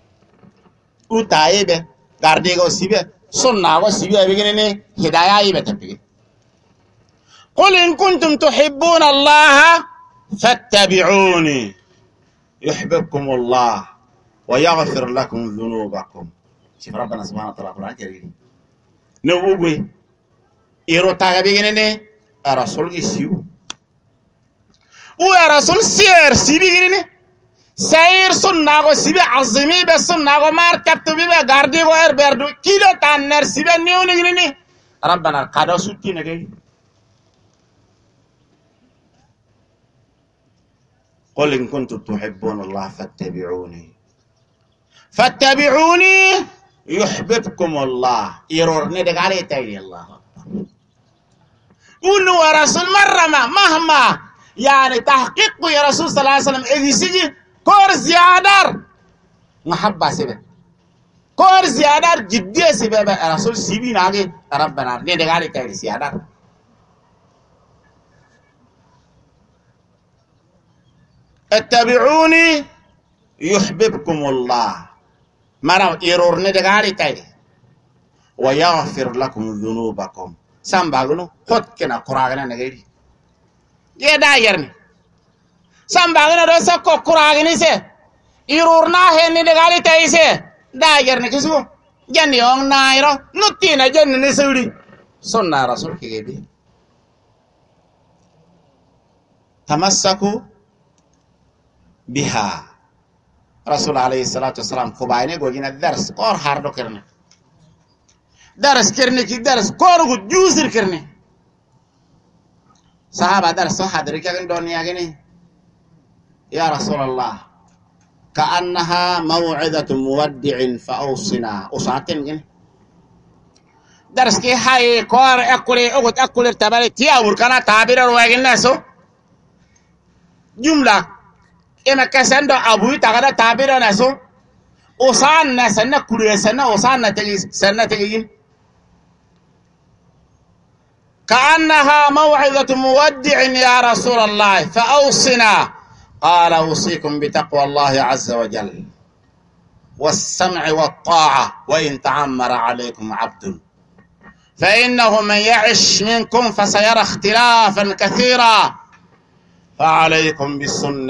utaebe garde go sibe sunna go sibe begene hidayah ibe tapige qul in kuntum tuhibbuna allaha fattabi'uni yuhibbukum allah wa yaghfir lakum dhunubakum shi rabbana subhanahu wa ta'ala qur'an karim no ugwe iro taga begene rasul gi siu u rasul sier sibi gene سير سنة سيبه عظيمي بسنة مار كتبي بغاردي غير بردو كيلو تانر سيبه نيو نغني ربنا قادو سوتي نغي قل إن كنتم تحبون الله فاتبعوني يحببكم الله يرورني دغالي تاي الله قولوا ورسول مرما مهما يعني تحقيق يا رسول صلى الله عليه وسلم إذ سيجي كور زيادر محبة سبب كور زيادر جدية سبب رسول سيبي ناقي ربنا ندغالي تاي زيادر اتبعوني يحببكم الله مرا يرورني دغاري تاي ويغفر لكم ذنوبكم سامباغنو خد كنا قراغنا نغيري يدا يرني سامباغنا دو سكو قراغني سي يرورنا هني دغاري تاي سي دا يرني كسو جاني اون نايرو نوتينا جن نسوري سنة رسول كيبي تمسكوا بها رسول عليه الصلاة والسلام كوبايني غوجينا درس كور هاردو كرني درس كرني كي درس كور جوزر كرني صحابة درس حاضر كان دنيا غني يا رسول الله كأنها موعظة مودع فأوصنا أصاتين غني درس كي هاي كور أكولي أقول أكولي تبالي تيا وركنا تعبير رواية الناس جملة إما كسندو أبوي تغدا تعبير الناس أصان سنة كوري سنة أصان سنة تجين كأنها موعظة مودع يا رسول الله فأوصنا قال أوصيكم بتقوى الله عز وجل والسمع والطاعة وإن تعمر عليكم عبد فإنه من يعش منكم فسيرى اختلافا كثيرا فعليكم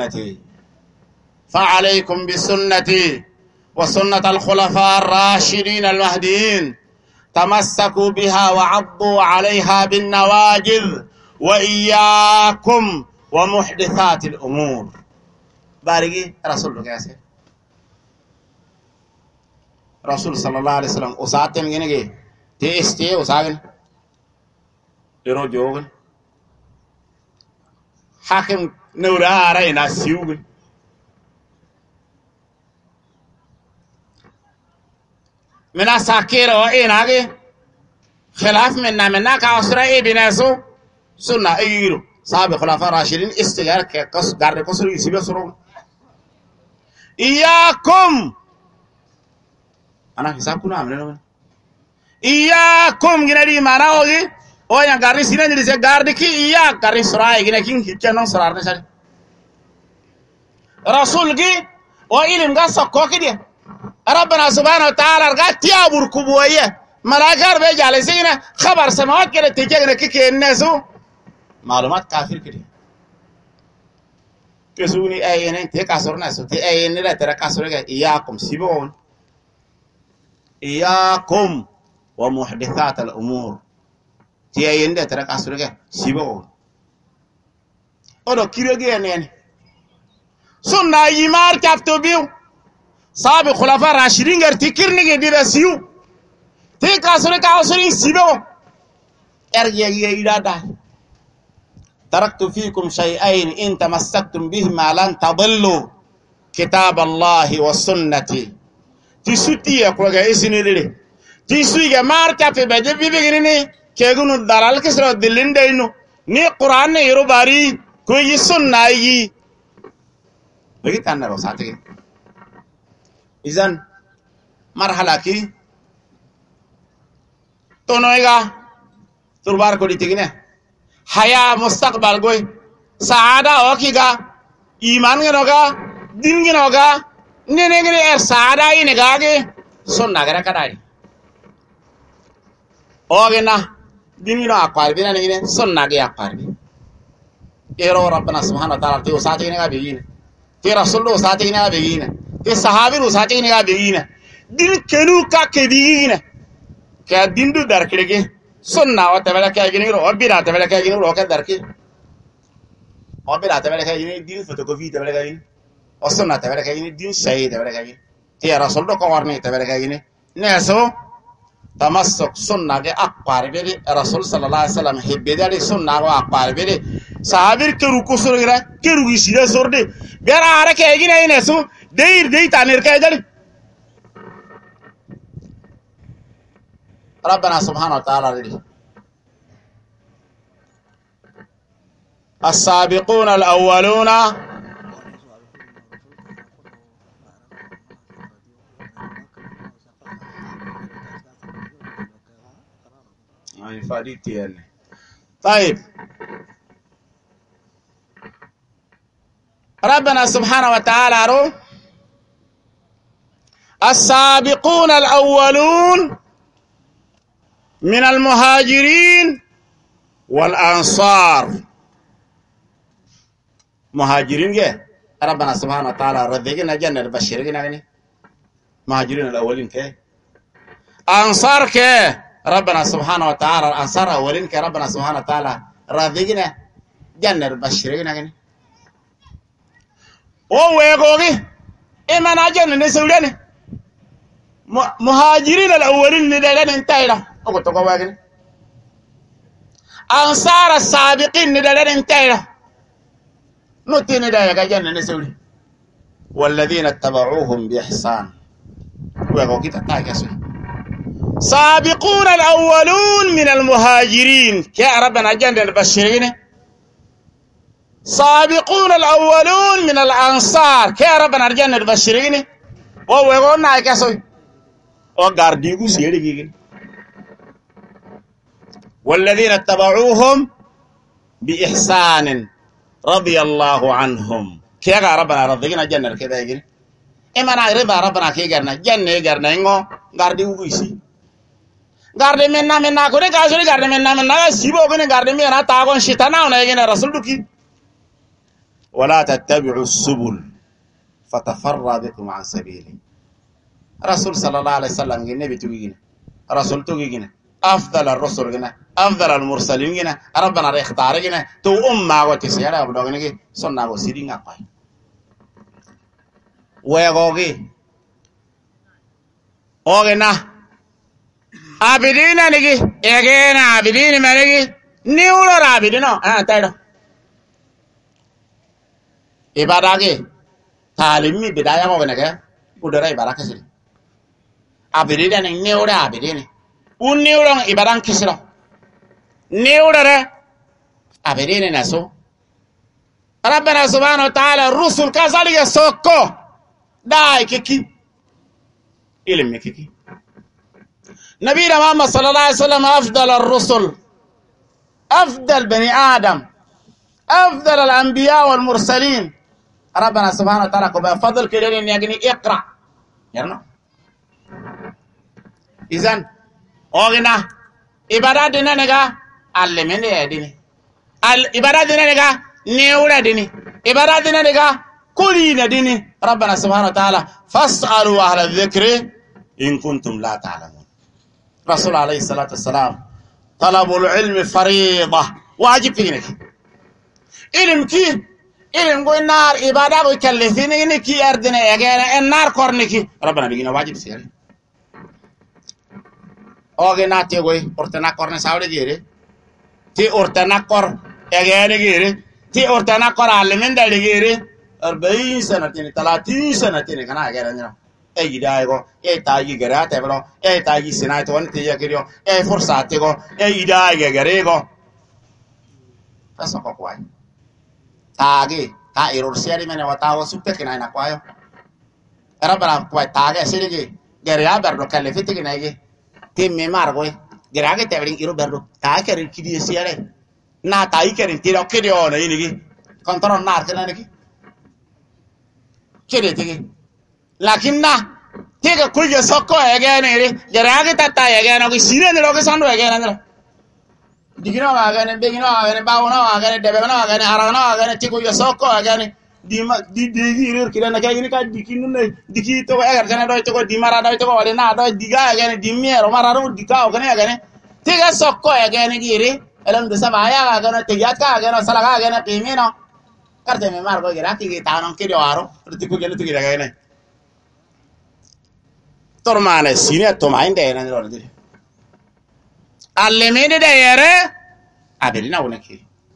بسنتي وسنة الخلفاء الراشدين المهديين تمسكوا بها وعضوا عليها بالنواجذ وإياكم ومحدثات الأمور بارقي رسول الله رسول صلى الله عليه وسلم أساتين جنجي تيستي أساقن يرو جوغن حاكم نورا علينا سيوغن من أساكير وإناغي خلاف منا كأسرائي بناسو سنة إيرو صحابة خلافة راشدين استغار كقص غارد قصر يسيب سرون إياكم أنا حساب كنا عملنا إياكم جنادي مانا هوجي أو yang غارد سينا جلسة غارد كي إياك غارد سراي جنا كين كيانون سرار نشال رسول كي أو إلهم غا سكوا كده ربنا سبحانه وتعالى غا تيابور كبوية ملاكار بيجالسينا خبر سماوات كده تيجي كي الناسو معلومات كافر كده كسوني أيين تكاسرنا سوتي أيين لا ترى كاسرنا إياكم سيبون إياكم ومحدثات الأمور تي أيين لا ترى كاسرنا سيبون أولو كيرجع يعني سنة يمار كافتو بيو صاب خلفاء راشدين غير تكيرني كده سيو تكاسرنا كاسرين سيبون أرجع يدا تركت فيكم شيئين إن تمسكتم بهما لن تضلوا كتاب الله والسنة تسوتي يقولك إسنيري تسوي ماركة في بدي بيجيني كيغنو دلال كسر دلين دينو ني قرآن يرو باري كوي سنة يي بقيت أنا روساتي إذن مرحلة كي تونويغا تربار كودي تيجينه حياة مستقبل قوي سعادة أوكيغا إيمان غنوغا دين غنوغا نينغري سعادة ينغاغي سنة غير كداي أوغنا دين غنو أقوال بينا نغيني سنة غير أقوال بي إيرو ربنا سبحانه وتعالى تيو ساتي نغا بيجينا تي رسول الله ساتي نغا بيجينا تي صحابي ساتي نغا بيجينا دين كنوكا كبيجينا كدين دو دركريكي سنة وتبلا كأجنبي رو أبيرا تبلا كأجنبي رو كدر كي أبيرا تبلا كأجنبي دين فوتوكوبي تبلا كأجنبي أصلا تبلا كأجنبي دين شيء تبلا كأجنبي تيا رسول الله كوارني تبلا كأجنبي نسو تمسك سنة كأقوار بيري رسول صلى الله عليه وسلم هبيداري سنة كأقوار بيري صحابير كروكو سورة كروكي سيرة سورة بيرا عارك كأجنبي نسو دير تانير كأجنبي ربنا سبحانه وتعالى رضي السابقون الأولون طيب ربنا سبحانه وتعالى رو السابقون الأولون من المهاجرين والأنصار. مهاجرين جه ربنا سبحانه وتعالى رزقنا جنة بشرنا يعني مهاجرين الأولين كه. أنصار كه ربنا سبحانه وتعالى الأنصار الأولين كه ربنا سبحانه وتعالى رزقنا جنة بشرنا يعني. أو ويقولي إيمان أجنة نسولني مهاجرين الأولين ندلنا انتهينا أقول تقول يعني. أنصار السابقين ندلنا انتهينا نتيني دا يا جنة نسولي والذين اتبعوهم بإحسان ويقول كده تاكسوا سابقون الأولون من المهاجرين كيا ربنا جنة البشرين سابقون الأولون من الأنصار كيا ربنا جنة البشرين وهو يقول ناكسوا وقارديكو سيري والذين اتبعوهم بإحسان رضي الله عنهم كيا ربنا رضينا جنة كده يجري إما نرضى ربنا كي جرنا جنة جرنا إنغو غارديكو يسي غاردي منا كوني كاسوري غاردي منا سيبو كوني غاردي منا تاغون شيطانا ونيجينا رسول دوكي ولا تتبعوا السبل فتفرى بكم عن سبيله رسول صلى الله عليه وسلم النبي توجينا رسول توجينا أفضل الرسل جنا أفضل المرسلين جنا ربنا ريختار جنا تو ما وتسيرة بدوغنا كي سنة وسيرين أقوي ويغوغي أوغنا عابدين نجي إيجينا عابدين ما نجي نيولو عابدينو تايدو إباداكي تعليمي بداية أوغنا كي udara ibadah kesini. Abidi dan ini udah abidi ni. Uni orang ibadah kesini. Ni udah re. Abidi ni naso. Rabbana subhanahu wa ta'ala rusul kazalika soko. Dai kiki. Ilmu kiki. Nabi Muhammad sallallahu alaihi wasallam afdal ar-rusul. Afdal bani Adam. Afdal al-anbiya wal-mursalin. ربنا سبحانه وتعالى بفضل كده يعني اقرا يعني اذن اوغنا عبادات دينا نغا علمين يديني العبادات دينا نغا نيولا ديني عبادات دينا نغا كلنا ديني ربنا سبحانه وتعالى فاسالوا اهل الذكر ان كنتم لا تعلمون رسول عليه الصلاه والسلام طلب العلم فريضه واجب فيك علم كي إلهم قوي النار إبادة قوي كاللثين إنكي أردنا يجينا النار كورنكي ربنا بيجينا واجب سيري أوغي ناتي قوي أرتنا كورن ساوري جيري تي أرتنا كور يجينا جيري تي أرتنا كور علمين دالي جيري 40 سنة تيني 30 سنة تيني كنا يجينا نينا أي دايغو أي تاجي جراتي بلو أي تاجي سنايت وانتي يجيريو أي فرصاتي غو أي دايغي جريغو فسوكو كواي tage ka error seri mene watawo sutte kina ina kwayo rabara kwa tage serige geria berdo kalle fiti kina ige timme margo gerage tebring iro berdo ta kerin kidi sere na tai kerin tiro kidi ona inigi kontrol nar kina nigi kidi tigi lakinna tiga kulje sokko egene ri gerage tata egene ko sire ne loge sando egene ne digino agane begino agane bawno agane debeno agane arano agane tiku yo sokko agane digi rir kidana kay ni ka dikinu ne diki to egar jana do to dimara do to wala na do diga agane dimero mararo dika agane tiga sokko agane giri elam de sabaya agane tigat ka agane salaga agane qimino karte me margo gira tigi tanon kidio aro tiku gelu tigi agane tormane sine to mainde na ro dire allemene da yere abelina wonaki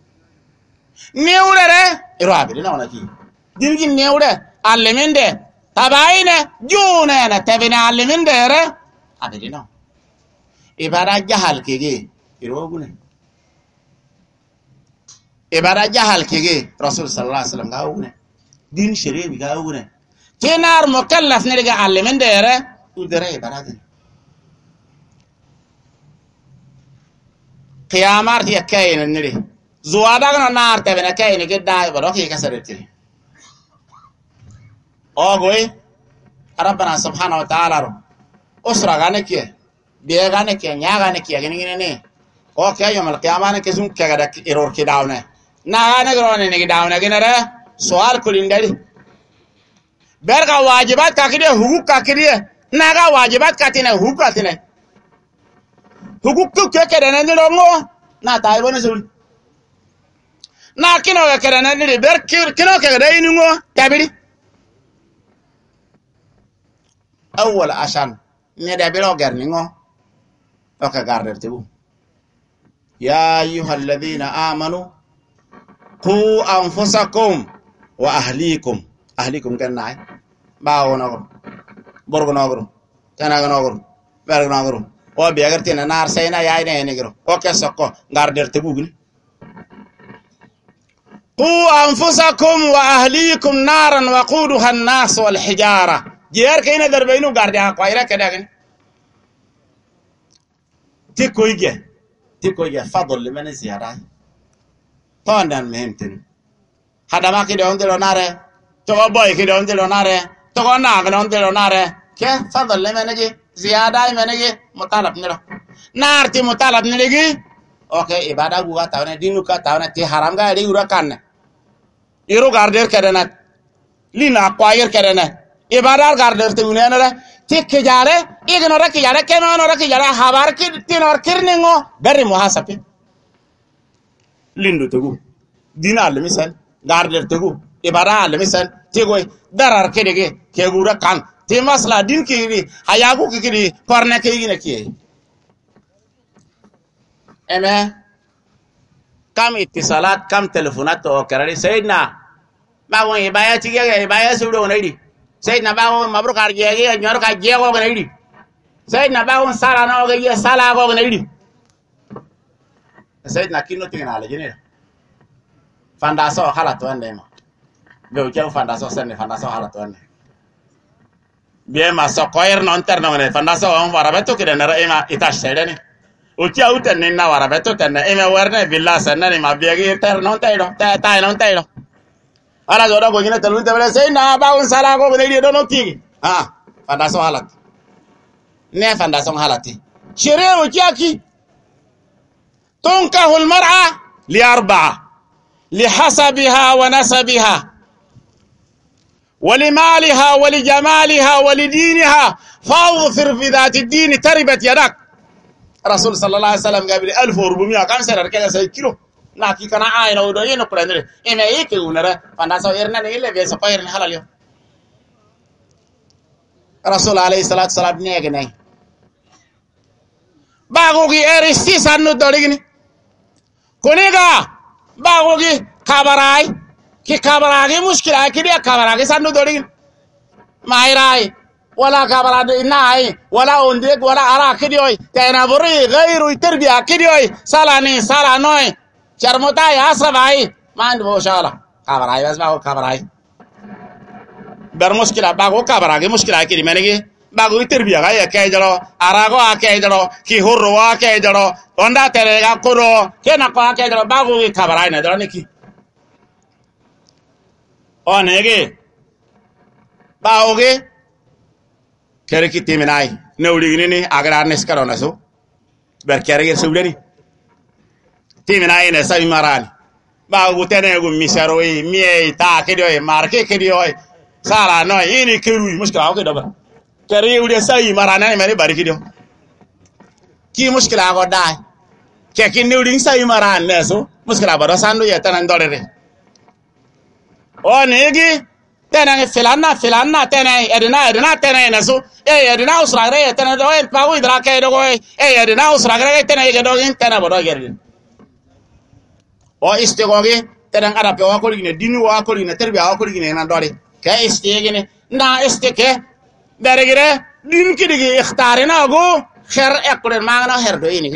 newre ero abelina wonaki dirgi newre allemende tabaine june na tabina allemende yere abelina ibara jahal kege ero gune ibara jahal kege rasul sallallahu alaihi wasallam gawune din shari'i gawune tenar mukallaf ne daga allemende yere udere ibara din قيامات هي كائن النري زوادنا نار تبنا كائن كده بروح يكسرتني أوغوي rabbana subhanahu wa ta'ala ro usra gane ke biya gane ke nya gane ke gine ne o ke yawmal qiyamah ke sun ke gada error ke dawne na gane grone ne ke dawne gine re sual kulindari berga wajibat ka kide hukuk ka kide naga wajibat ka tine hukuk ka tine hukuk ke ke ne ne ngo na tay bone sul na kino ke ne ne ber kino ke da ini ngo tabiri awwal ashan ne da biro garni ngo o ka garder tebu ya ayyuhalladhina amanu qu anfusakum wa ahlikum kan nay bawo no borgo no gro tana no gro bergo no gro o be agartina nar sayna yaay ne gro o kesoko garder tebu gni qu anfusakum wa ahlikum naran waquduha an-nas wal hijara jeer kayna darbaynu gardia qayra kadagin tikoyge fadl liman ziyara tondan mehmtin hadama ki don delo nare to boy ki don delo nare to na don delo nare ke fadl liman ji ziyada liman ji mutalab niro narti mutalab nirigi okay ibada guga tawne dinu ka tawne ti haram ga ri ura kan iru garder kedena lina qayer kedena ibadar garder te unena tik jare ignora ki jare kemanora ki jare habar ki tinor kirningo bari muhasabi lindu tugu dina al misal garder tugu ibada al misal tigoy darar kedege ke gura kan ti masla din ki hayagu ki korne ke yine ki eme kam ittisalat kam telefonat to karari sayyidna bawo ibaya tigege ibaya sudo onaydi sayyidna bawo mabruk arjege nyor ka jego onaydi sayyidna bawo sala no ge sala go onaydi sayyidna kinno tingana le jene fanda so halat wande ma be ujaw fanda so senne fanda so halat wande bien ma so koyer non terno ne fanda so on wara beto kede na ema itash sedene uchi auta ninna wara beto tenne eme werne villa sanne ma biegi terno taydo tay non taydo ala jodo go nyine telun tebele sayna baun sala go ne do no tigi fanda so halat ne fanda so halati shere uchi aki tunkahu almar'a li arba'a لحسبها ونسبها ولمالها ولجمالها ولدينها فاظفر في ذات الدين تربت يدك رسول صلى الله عليه وسلم قال 1400 كم سنه كده 6 كيلو ناكي كان عينه ودو ينو برندر اما يكي ونرا فانا سو يرنا نيله بيس فايرن حلال يو رسول عليه الصلاه والسلام نيغني باغوغي ارستي سانو دوريغني كونيغا باغوغي كبراي كي كبراغي مشكله كده كبراغي سانو دوريغن مايراي ولا كبراد ناي ولا اونديك ولا ارا كديوي تنابري غير تربيه كديوي سالاني سالانوي شرموتا يا سباي ما عنده شغله كبراي بس باغو كبراي بر مشكله باغو كبراغي مشكله كدي منيغي باغو تربيه غاي كايدرو اراغو اكايدرو كي هورو اكايدرو اوندا تريغا كورو كنا كو اكايدرو باغو كبراي ندرنيكي onege baoge kereki timinai newligini ni agar neskaro naso ber kerege subleni timinai ne sai marani baogu tenego misaroi miei ta kedoy marke kedoy sala no ini keru muskila o kedo ba keri ude sai marana ne mari bari kedo ki muskila go dai kekin newling sai maran neso muskila baro sandu ya tanan dolere onegi tenang filana tenang edina tenang nasu edina usragre tenang do en pagu idra ke do edina usragre tenang ke do in tenang bodo gerin o istegogi tenang ada pe wa ko ligine dinu wa ko ligine terbi wa ko ligine na dori ke istegine na isteke daregire din kidigi ikhtarina go khair ekure magna her do ini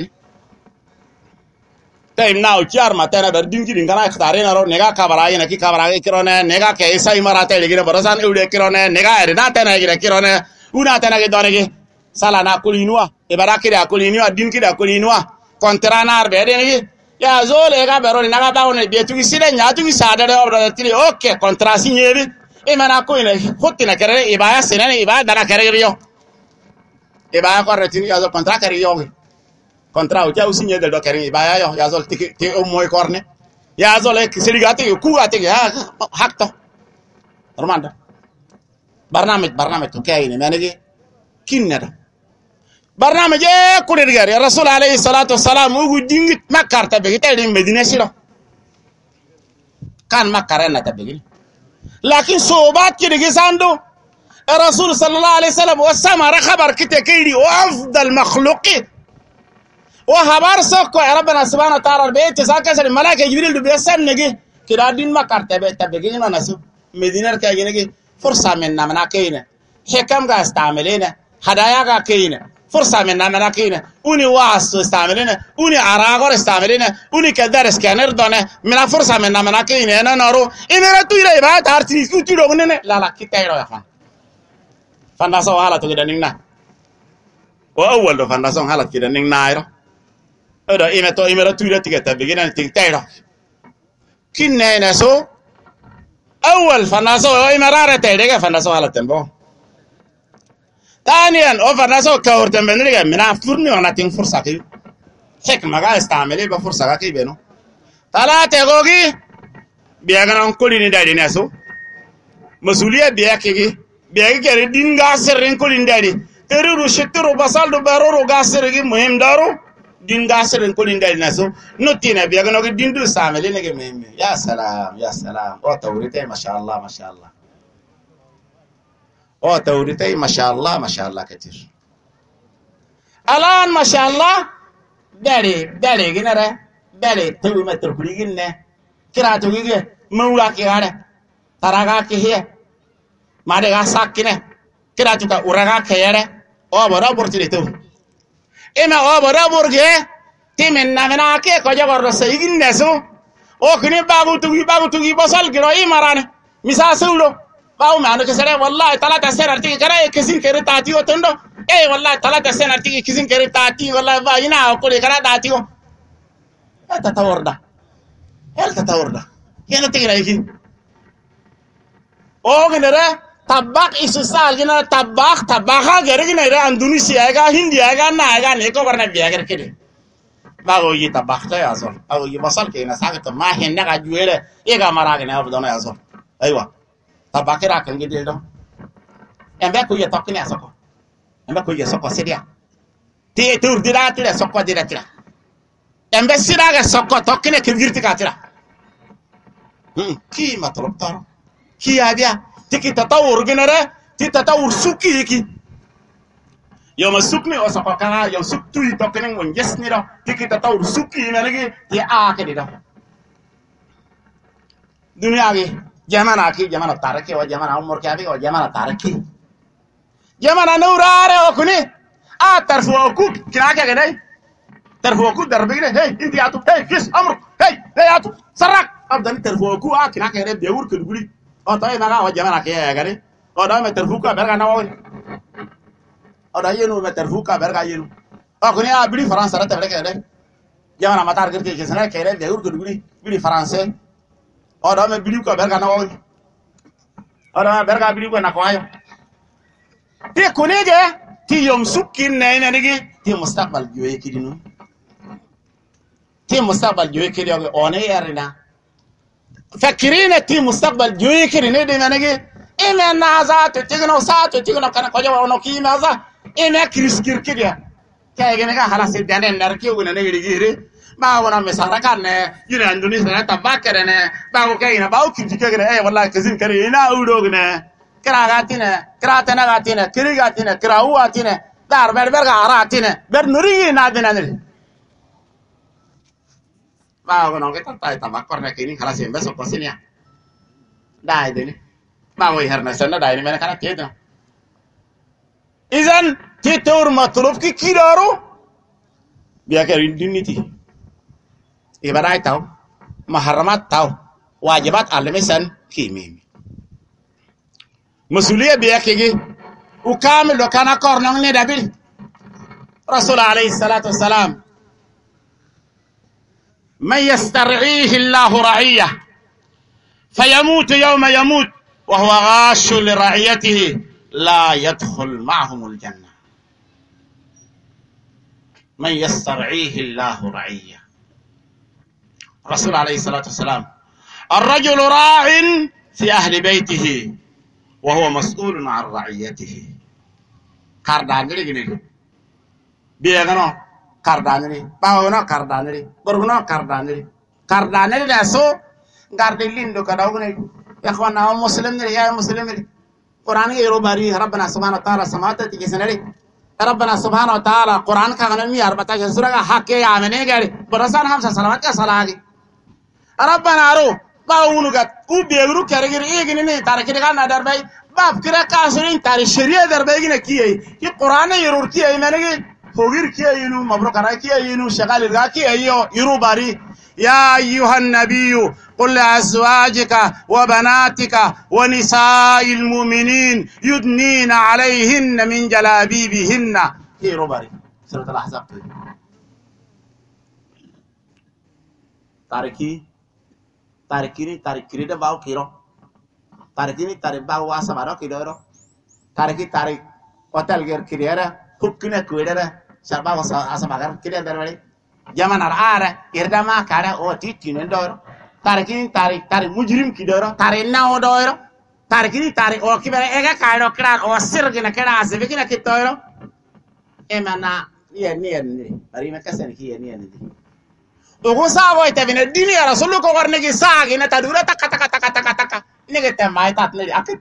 time now chiar matena dar dinki dingana ikhtare na ro nega kabara ina ki kabara ke kirone nega ke sai marate legire barasan eude kirone nega erina tena gire kirone una tena ge donege sala na kulinua e baraki da kulinua dinki da kulinua kontrana arbe de ni ya zole ga bero ni naga bawne de tu sile nya tu sada de obra tili okay kontra signeri imana ko ina hotina kare ibaya senene ibaya dana kare yo ibaya ko retini yazo contrat kare yo contrat o ja usinye del do kare ibaya yo yazo ti o moy korne yazo le seligati ku ati ha hakto romanda barnamij to kayne managi kinnada barnamij e kurirgar ya rasul alayhi salatu wassalam ugu dingit makarta be tayde medina siro kan makarena tabegil lakin sobat kidi sando rasul sallallahu alaihi wasallam wasamara khabar kitakiri wa afdal makhluqi wa habar sokko rabbana subhanahu wa ta'ala be tisaka malaika jibril be sannegi kida din makarta be tabegil na nasu medina ka ginegi فرصة من نامنا كينة حكم قا استعملينا هدايا قا كينة فرصة من نامنا كينة وني واس استعملينا وني عراقور استعملينا وني كدار سكانر دونا من فرصة من نامنا كينة أنا نارو إننا تويلا يبقى تارتني كتير لغننا لا كتير يا خان فنداسو حالة كده نينا وأول فنداسو حالة كده نينا يرو هذا إمتى تويلا تيجي بيجينا تيجي كنا نسو أول فناسو إمرارة تيجي فناسو على تنبو ثانيا أو فناسو كور تنبنيجي من أفرني وأنا تين فرصة كي هيك ما قال استعملي بفرصة كي بينو ثلاثة غوغي بيعنا نقولين داري ناسو مسؤولية بيعكي كري دين غاسر نقولين داري ترى رشترو بسال دبارو غاسر كي مهم دارو din gasir ko din dal naso notina biya gano din du samele ne meme ya salam o tawrite mashallah o tawrite mashallah katir alan mashallah dare ginara dare tawi matur kuliginne kirato gige mawla ki hada taraga ki he made ga sakine kirato ka uraga kayere o bora bortile to ema o bora borge timen namena ke ko jagordo sayigin neso o kini bagu tugi bosal giro imarane misa sewlo bawu manu ke sere wallahi talata sere tigi kare kisin kere tati o tondo wallahi talata sere tigi kisin kere tati wallahi ba ina ko le kara tati o tatawarda yana tigi rayki o ginere tabak isu sal gina tabakha gere gina re Indonesia ga India ga na ga ne ko barna biya gere kede bago yi tabakha ya zon ago yi basal ke na sagata ma hen na ga juere e ga mara ga na abdona ya zon aywa tabakira kan gide do embe ko ye tokkini asoko embe ko ye soko sedia ti tur dira tira soko dira tira embe sira ga soko tokkini ke girti ka tira ki matlab tar ki abia tiki tatawur ginara ti tatawur suki ki yoma sukni o sako kanga yo suktu to kenen won jesni do tiki tatawur suki menagi ti a ke do dunia ge jamana taraki wa jamana umur ke abi wa jamana taraki jamana nurare o kuni a tarfu ku kina ke gadai tarfu ku darbi ne hey inti atu hey kis amr hey atu sarak abdan tarfu ku a kina ke gadai bewur ke duguli o to e maga o jamana ke gari o do me terfuka berga na woni o da yenu me terfuka berga yenu o kuni a bili france rata berga de jamana matar girte ke sana ke de ur guduguri bili français o do me bili ko berga na woni o do berga bili ko na ko ayo ti kuni je ti yom sukin ne nigi ti mustaqbal joye kidinu ti mustaqbal joye kidio one yarina فكرين تي مستقبل جوي كرينه دي منغي ايما نازات تيغنو ساتو تيغنو كان كوجو ونو كي نازا ايما كريسكير كيديا كايغنغا خلاص دانن نركي ونا نغيري ما ونا مسارا كان ينا اندونيسيا تباكرنه باو كاينا باو كيجيكغنه والله كزين كرينا اودوغنه كراتنا غاتينا كريغاتينا كراواتينا دار برغا اراتينا برنوري نادنا bao nó cái tay tầm con này cái này khá là xiêm bé sọc có xin nha đài đấy này bao người herne sen nó đài này mấy cái chết rồi izan titur matlub ki kidaro biar ke induniti ibadah tahu maharamat tahu wajibat alimisan kimi masuliya biar ke gi ukamil lo kana kornong ne dabil rasul alaihi salatu wassalam من يسترعيه الله رعيه فيموت يوم يموت وهو غاش لرعيته لا يدخل معهم الجنة. من يسترعيه الله رعية. رسول عليه الصلاة والسلام: الرجل راع في أهل بيته وهو مسؤول عن رعيته. كاردانري جنيه بيغنو كاردانري باغنو كاردانري برغنو كاردانري لاسو غاردلين دو كداغني يا اخوانا مسلم يا مسلم قرآن يرو باري ربنا سبحانه وتعالى سماعت تيجسنري ربنا سبحانه وتعالى قرآن كغنم مي 14 سورة حق يا امنه غاري برسان هم صلوات کا صلاغي ربنا رو باونو گات او بيغرو كرغير ايغني تاركي دغنا درباي باب كرا كاسرين تاري شريعه درباي گنا كي كي قرآن يرور كي منغي فوغير كي ينو مبروك را كي ينو شغال را كي يرو باري يا أيها النبي قل لأزواجك وبناتك ونساء المؤمنين يدنين عليهن من جلابيبهن. هي روباري سورة الأحزاب. تاريكي ده باو كيرو تاريكي باو واسمارو كيدورو تاريك hotel ger kiriera hukkina kuidara sarba asamagar kiriya darwari zaman ara irdama kara o titinen dor tarik mujrim kidoro tarinna o doro tarik o kibere ega kairo kra o sirgina kra asbekina kitoro emana ni bari makasan ki ni ogo sabo itabine dini ya rasulu ko warne ki saagi na tadura taka nigete mai tatne akit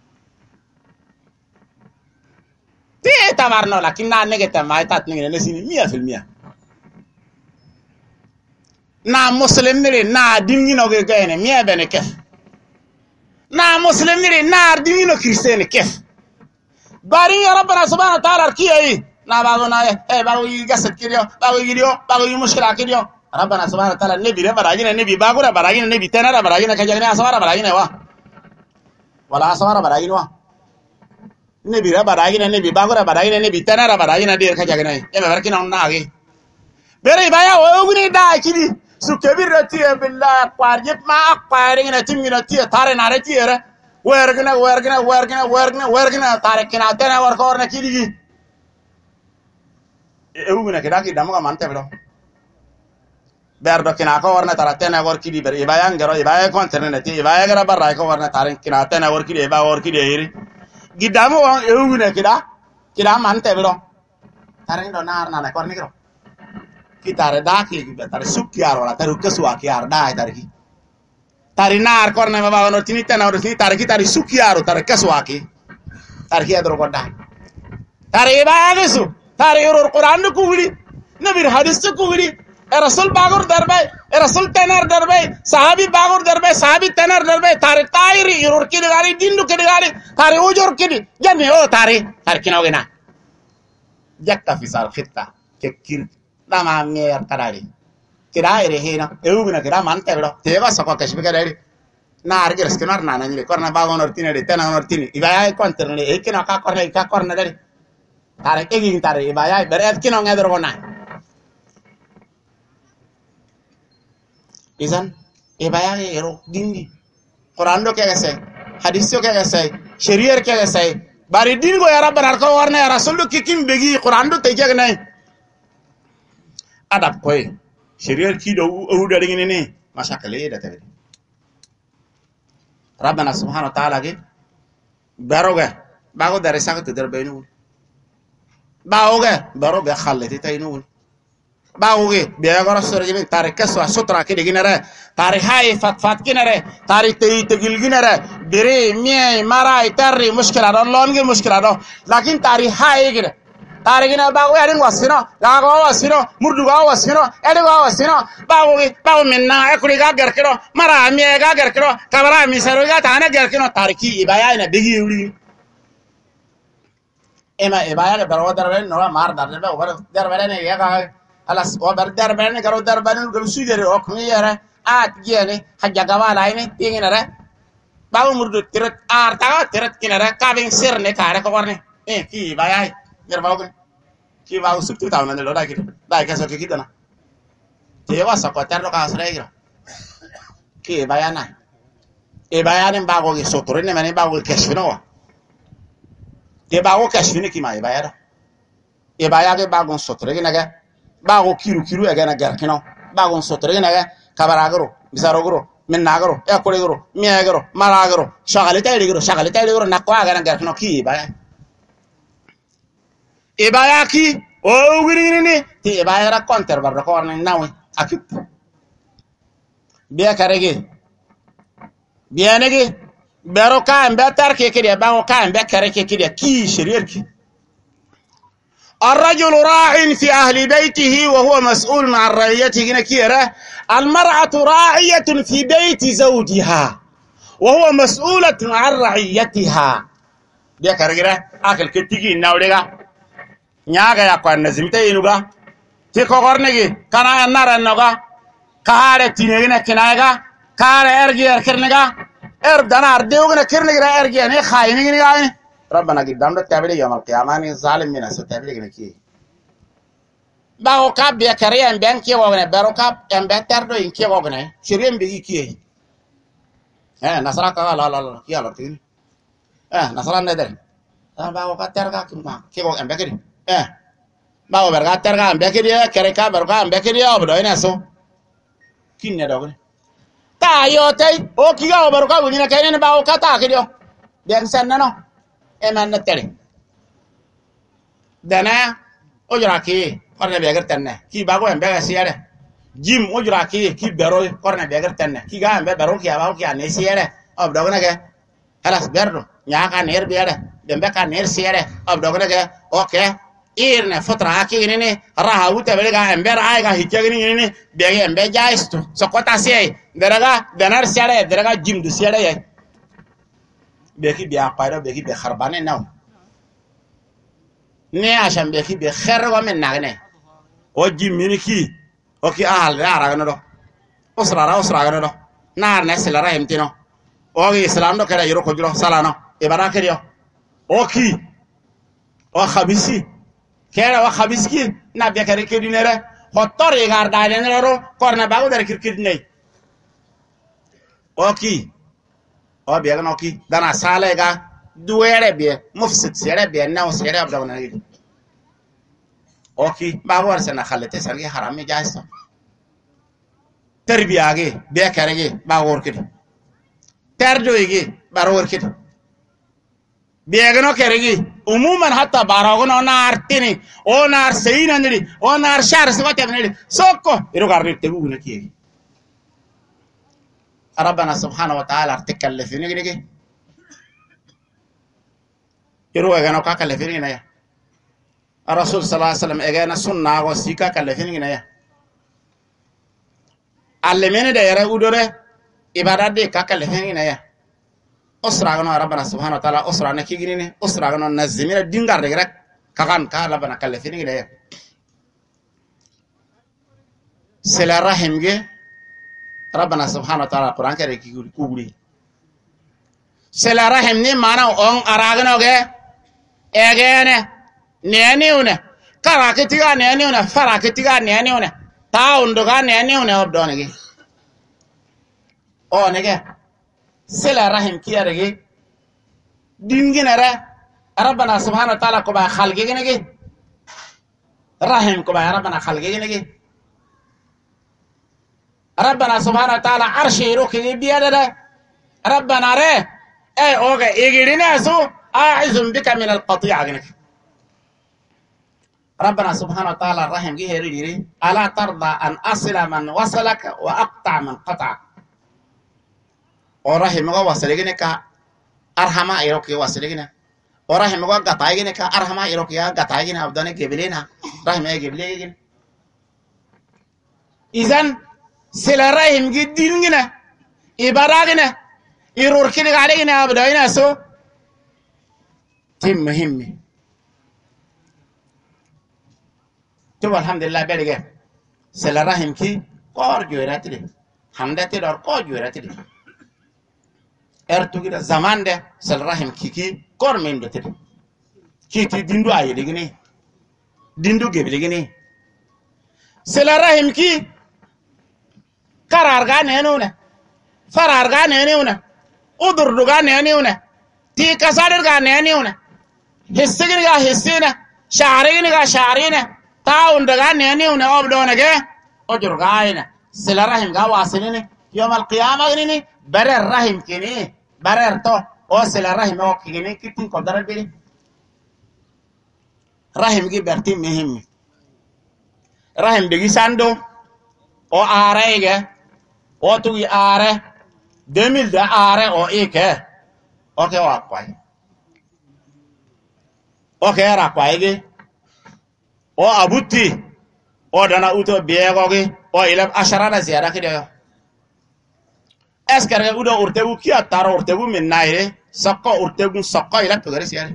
ti tamarno lakin na nigete mai tatne ne sini 100%. na muslim nire na dingino ge gene miye bene kef na muslim nire na dingino kristene kef bari ya rabbana subhanahu wa ta'ala kiyi na bago na bago yi gasat kiriyo bago yi mushkila kiriyo rabbana subhanahu wa ta'ala nabi re baragina nabi bago re baragina nabi tenara baragina kajagina aswara baragina wa wala aswara baragina wa nabi re baragina nabi bago re baragina nabi tenara baragina dir kajagina e barkina onnage bere baya o guni da kidi su kebirati billah qarjib ma aqaring na timina ti tare na reti era wergna tare kina tena war korna kidi e uguna kida ki damu mante bro berdo kina ko warna tara tena war kidi ber ibaya ngaro ibaya konterne ti ibaya gara barra ko warna tare kina tena war kidi ba war kidi iri gidamu e uguna kida mante bro tare ndo na korni kro kitare daki tare sukkiaro la tare ukasua kiar dai tare ki tare nar korne baba no tinita na orti tare ki tare sukkiaro tare kasua ki tare ki adro goda tare ibaagisu tare urur qur'an ku wuri nabir hadis ku wuri rasul bagur darbe rasul tenar darbe sahabi bagur darbe sahabi tenar darbe tare tairi urur ki gari dindu ki gari tare ujur ki janne o tare kinogena jakka fi sal khitta kekir dama mer kadari kira ere hena euguna kira mante bro teba sako kashbi kadari na arger skenar na nani korna bago nortine de tena nortine ibaya konterne ekina ka korna dari tare egin tare ibaya beret kino ngedro gona izan ibaya ero dindi qur'an do kega say hadis do kega say shari'ar kega say bari dingo ya rabbana ko warna ya rasul do kikim begi qur'an do te kega nay adab koy shari'ar ki do o da ngene ne mashakale da tabe rabbana subhanahu wa ta'ala ge baroga bago dare sagat der benu baoge baroga khallati taynu baoge be agora sore jibe tare keso sutra ke diginare tare hay fat kinare tare te gilginare bere mie marai tarri mushkila don longe mushkila do lakin tare hay gire tare gina bago edin wasino gago wasino murdugo wasino edigo wasino bago minna ekuri ga gerkiro mara mie ga gerkiro kabara mi sero ga tane gerkino tare ki ibaya ina bigi uri ema ibaya le baro darbe no mar darbe over darbe ne ya ga alas over darbe ne garo darbe ne gam sugere ok mi yara at gene hajja gawala ine tinginare bago murdu tirat arta tirat kinare kabin sirne kare ko warne ki ibaya yer bago ki bago sukti taw na lo dai ka so ki dana te wa sa ko terro ka sre gira ki bayana e bayanin bago ge sotore ne mane bago kashfina wa e bago kashfina ki ma e bayada e bayage bago sotore ge naga bago kiru e ga na garkino bago sotore ge naga kabaragro bisarogro minnagro e kolegro miagro malagro shagalita igro nakwa ga na garkino ki baya e bayaki o wirini ti e bayara counter barra ko na nawi akip biya karege biyanege bero ka ambe tarke kidi ba ka ambe kareke kidi ki shiriyarki الرجل راع في أهل بيته وهو مسؤول عن رعيته نكيرة. المرأة راعية في بيت زوجها وهو مسؤولة عن رعيتها. دي كارجرة أكل كتيجي ناوليغا نياغا يقوان نزمتي ينوغا تيكو غورنيغي كانا النار النوغا كهارة تينيغنا كنايغا كهارة ارجي اركرنيغا ارب دانار ديوغنا كرنيغا ارجي اني خاينيغا ربنا قدام ده تابلي يوم القيامة ظالم من السو تابلي كنكي باو كاب بيا كريم بيان كي وغنى بارو كاب ام بتردو ان كي وغنى شريم بيجي كي نصرا كا لا كي على تين نصرا ندر باو كا ترغا كي وغنى ام بكري باو برغا ترغا ام بكري كريكا برغا ام بكري ابدو ina so kin ne dogne ta yo tay o ki ga برغا wina kayne باو كا تا كيو ben sanno eman natare dana ojraki korne beger tanne ki bago en bega siere jim ojraki ki bero korne beger tanne ki ga en be bero ki abago ki ane siere ob dogna ge halas berdo nyaaka ner biere dembe ka ner siere ob dogna ge okay irne fotra ki ni raha uta belega en ber ay ga hikegni ni bege en be jaisto sokota sei deraga danar siere deraga jim du siere ye beki biya payro beki be kharbane naw ne asham beki be kherwa men nagne o jimmini ki o ki ahal ra gano do usra gano do nar na sila rahim tino o islam do kala yoro ko jiro salano e baraka dio o ki o khabisi kera wa khabiski na be kare ke dinere hotor e garda ne ro korna bago der kirkid nei o ki o biya no ki dana sale ga duere biya mufsid sere biya na sere abda na gi o ki ba war sana khalete sari haram me jaisa terbiya ge biya karege ba wor kidi terjo ge ba wor kidi biya no karege umuman hatta barago no nartini o nar seina ndiri o nar shar sibate ndiri sokko iro garri tegu na ki ربنا سبحانه وتعالى تكلفني نيجي يروح اغانو كلفني نيا الرسول صلى الله عليه وسلم اغانا سنة وسيكا كلفني نيا علمني ده يرى ودره عبادات دي كلفني نيا اسرا غنو ربنا سبحانه وتعالى اسرا نكيغني اسرا غنو نزمير دينغار رك كان ربنا كلفني نيا سلا رحمه ربنا سبحانه وتعالى القرآن كريم كوري سلا رحم ني مانا اون اراغنو ge egene neniune karakitiga neniune farakitiga neniune taunduga neniune obdonigi o nege sila rahim kiyarege dinginere ربنا سبحانه وتعالى ko ba khalgege rahim ko ba ربنا khalgege ربنا سبحانه وتعالى عرش يروكي بيادة ربنا ري اي اوغا ايغيرينا سو اعوذ بك من القطيعة غنك ربنا سبحانه وتعالى الرحم جه يريدي الا ترضى ان اصل من وصلك واقطع من قطعك ورحم غو وصلك ارحم يروكي وصلك ورحم غو قطعينك ارحم يروكي قطعين ابدانك جبلينا رحم يجبلين اذن سلا رايم جدين جنا إبراغنا يرور كده علينا أبداينا سو تم مهمة تو الحمد لله بلغة سلا رايم كي قار جوراتي حمدتي دار قار جوراتي ارتو كده زمان ده سلا رايم كي قار من بتر كي تي ديندو أيه لغني ديندو جيب لغني سلا رايم كي karar ga nenuna farar ga nenuna udur duga neniuna ti kasadir ga neniuna hissigin ga hissina sha'rin ga sha'rina taun daga neniuna obdona ge ujur gaina sila rahim ga wasilini yawm al-qiyamah ni barar rahim kini barar to o sila rahim o kini kitin ko daral bili rahim gi berti muhim rahim de gisando o arege o tugi are 2000 da are o ike o ke wa kwai o ke ra kwai ge o abuti o dana uto biego ge o ilab ashara da ziyara kide yo esker ge udo urtebu kiya taro urtebu min naire sakko urtebu sakko ilab to gare siyare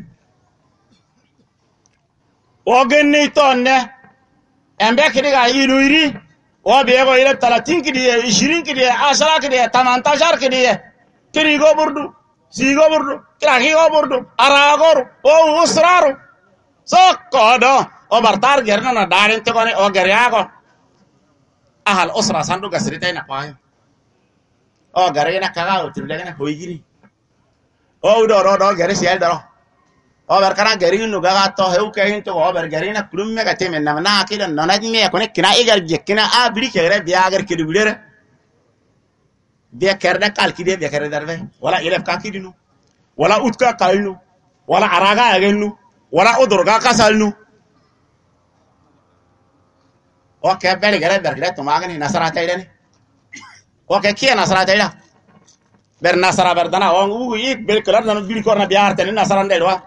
o genni tonne embe kide ga inuiri o biego ilab 30 kide 20 kide 10 kide 18 kide trigo burdu sigo burdu kraki go burdu aragor o usraru sakko do o bartar gerna na darin te kone o geryago ahal usra sandu gasrite na payo o garena kaga o tirdegena hoygini o do gere siel daro o ber kana gerin no gaga to heu kahin to o ber gerina kulumme ga temen na akida nonaj me kone kina igar jekina a biri kere biagar kidu bilere biya kerde kalkide biya kerde darve wala ilef ka kidinu wala utka kalnu wala araga agelnu wala udurga kasalnu oke beli gere bergre to magani nasara taydeni oke kiya nasara tayda ber nasara berdana ongu yi bel klar nanu bili korna biar tani nasara ndedwa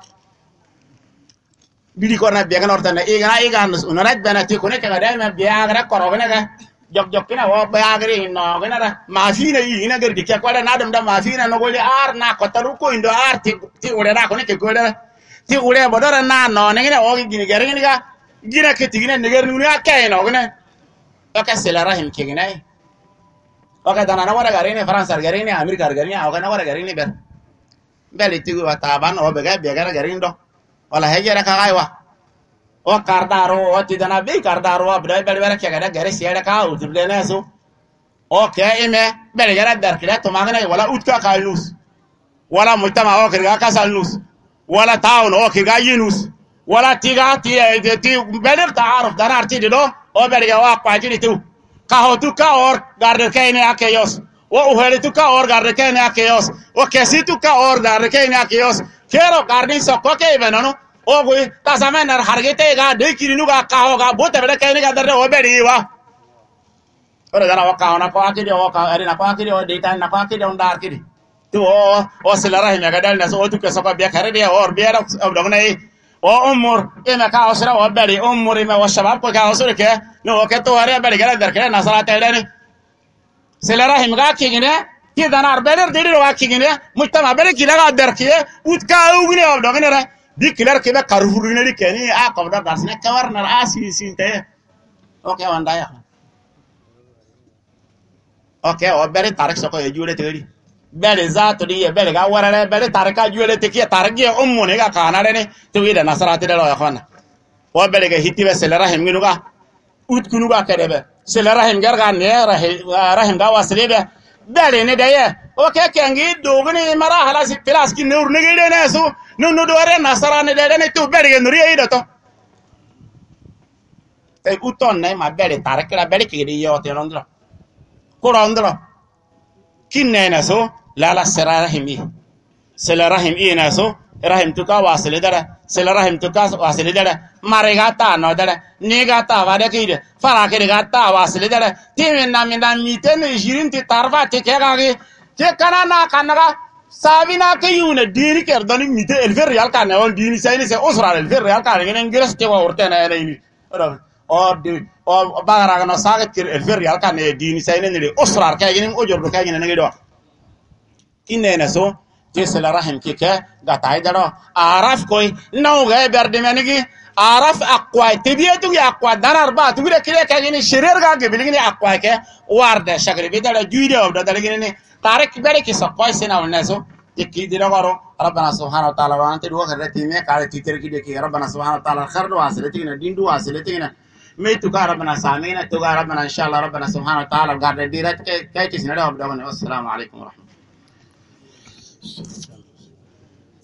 bili korna biagan ortana iga unaraj benati kone kaga dai me biagra korogene ga jok kina wo biagri no gena ra mafina yi ina gerdi kya kwada nadam da mafina no goli ar na kotaru ko indo ar ti ure ra kone ke gole ti ure bodora na no ngene o gini gere ngini ga gina ke tigine neger nuni akay no gene oka sila rahim ke gine oka dana na wara garine france garine america garine oka na wara garine ber beli tigu wataban o bega bega garine do wala hejera ka gaiwa o kardaro o tidana be kardaro abda beli wara ke gada gare siya ka o tudene so oke ime beli gara dar kila to magane wala utka kalnus wala mujtama o kirga kasalnus wala taun o kirga yinus wala tiga ti belir taaruf danar ti do o berga wa kwajiri tu ka hotu ka or garde kayne akeyos o uheli tu ka or garde kayne akeyos o kesi tu ka or garde kayne akeyos kero garden sokko ke benano o gui ta samenar hargete ga de kirinu ga ka ho ga bote bele kayne ga darde o beri wa ora dana wa ka ona ko akidi o ka ari na ko akidi o de tan na ko akidi on dar kidi tu o sila rahim ga dal na so tu ke sokko be kare de or be ra dognai o umur ina ka osra o bari umur ima wa shabab ko ka osra ke no ke to are bari gala dar ke nasara taydani sila rahim ga kigine ti danar beler didi wa kigine mujtama bere kilaga dar ke utka ugine o dogine ra di kilar ke be karhurine di keni a ko da dasne kawar na asi sinte oke wanda ya oke o bere tarik soko e jure tedi bele zato di bele ga warale bele tarika juele tekiya targi ummune ga kanare ne to ida nasarati de lo yakhana o bele ga hitibe sel rahim ginuga ut kunuga kerebe sel rahim garga ne rahim ga waslebe bele ne daye o ke kengi dogni mara hala si pilas ki nur ne gede ne su no do are nasarane de ne to bele ga nuri ida to e uton ne ma bele tarikra bele ki di yo te londro ko londro kinne na so la sira rahimi sila rahim ina so rahim tuka wasile dara sila rahim tuka wasile dara marigata no dara negata wada kide fara kide gata wasile dara timin na miten jirin ti tarva te kega ke kana na kanaga sabina ke yune diri ker dani mite elfer real kana on dini sayni se usra elfer real kana ngene ngres te wa urte na ni or di o bagara no sagat ker elfer real kana dini sayni ni usra ka ngene o jordo ka ngene ngido inena so tisla rahim kike gatai daro araf koy no ga berde menigi araf aqwa tibiyatu ya aqwa darar ba tu gire kire kagini shirer ga gebilini aqwa ke warde shagri bidala juide obda dalgini tarik bere ki sokoy sina wonneso tikki dira garo rabbana subhanahu wa ta'ala wa ante do garati me kale titir ki de ki rabbana subhanahu wa ta'ala khardu wasalatina dindu wasalatina me tu ka rabbana samina tu ga rabbana inshallah rabbana subhanahu wa ta'ala garde dirat ke kay tisnada obda assalamu alaikum wa rahmatullahi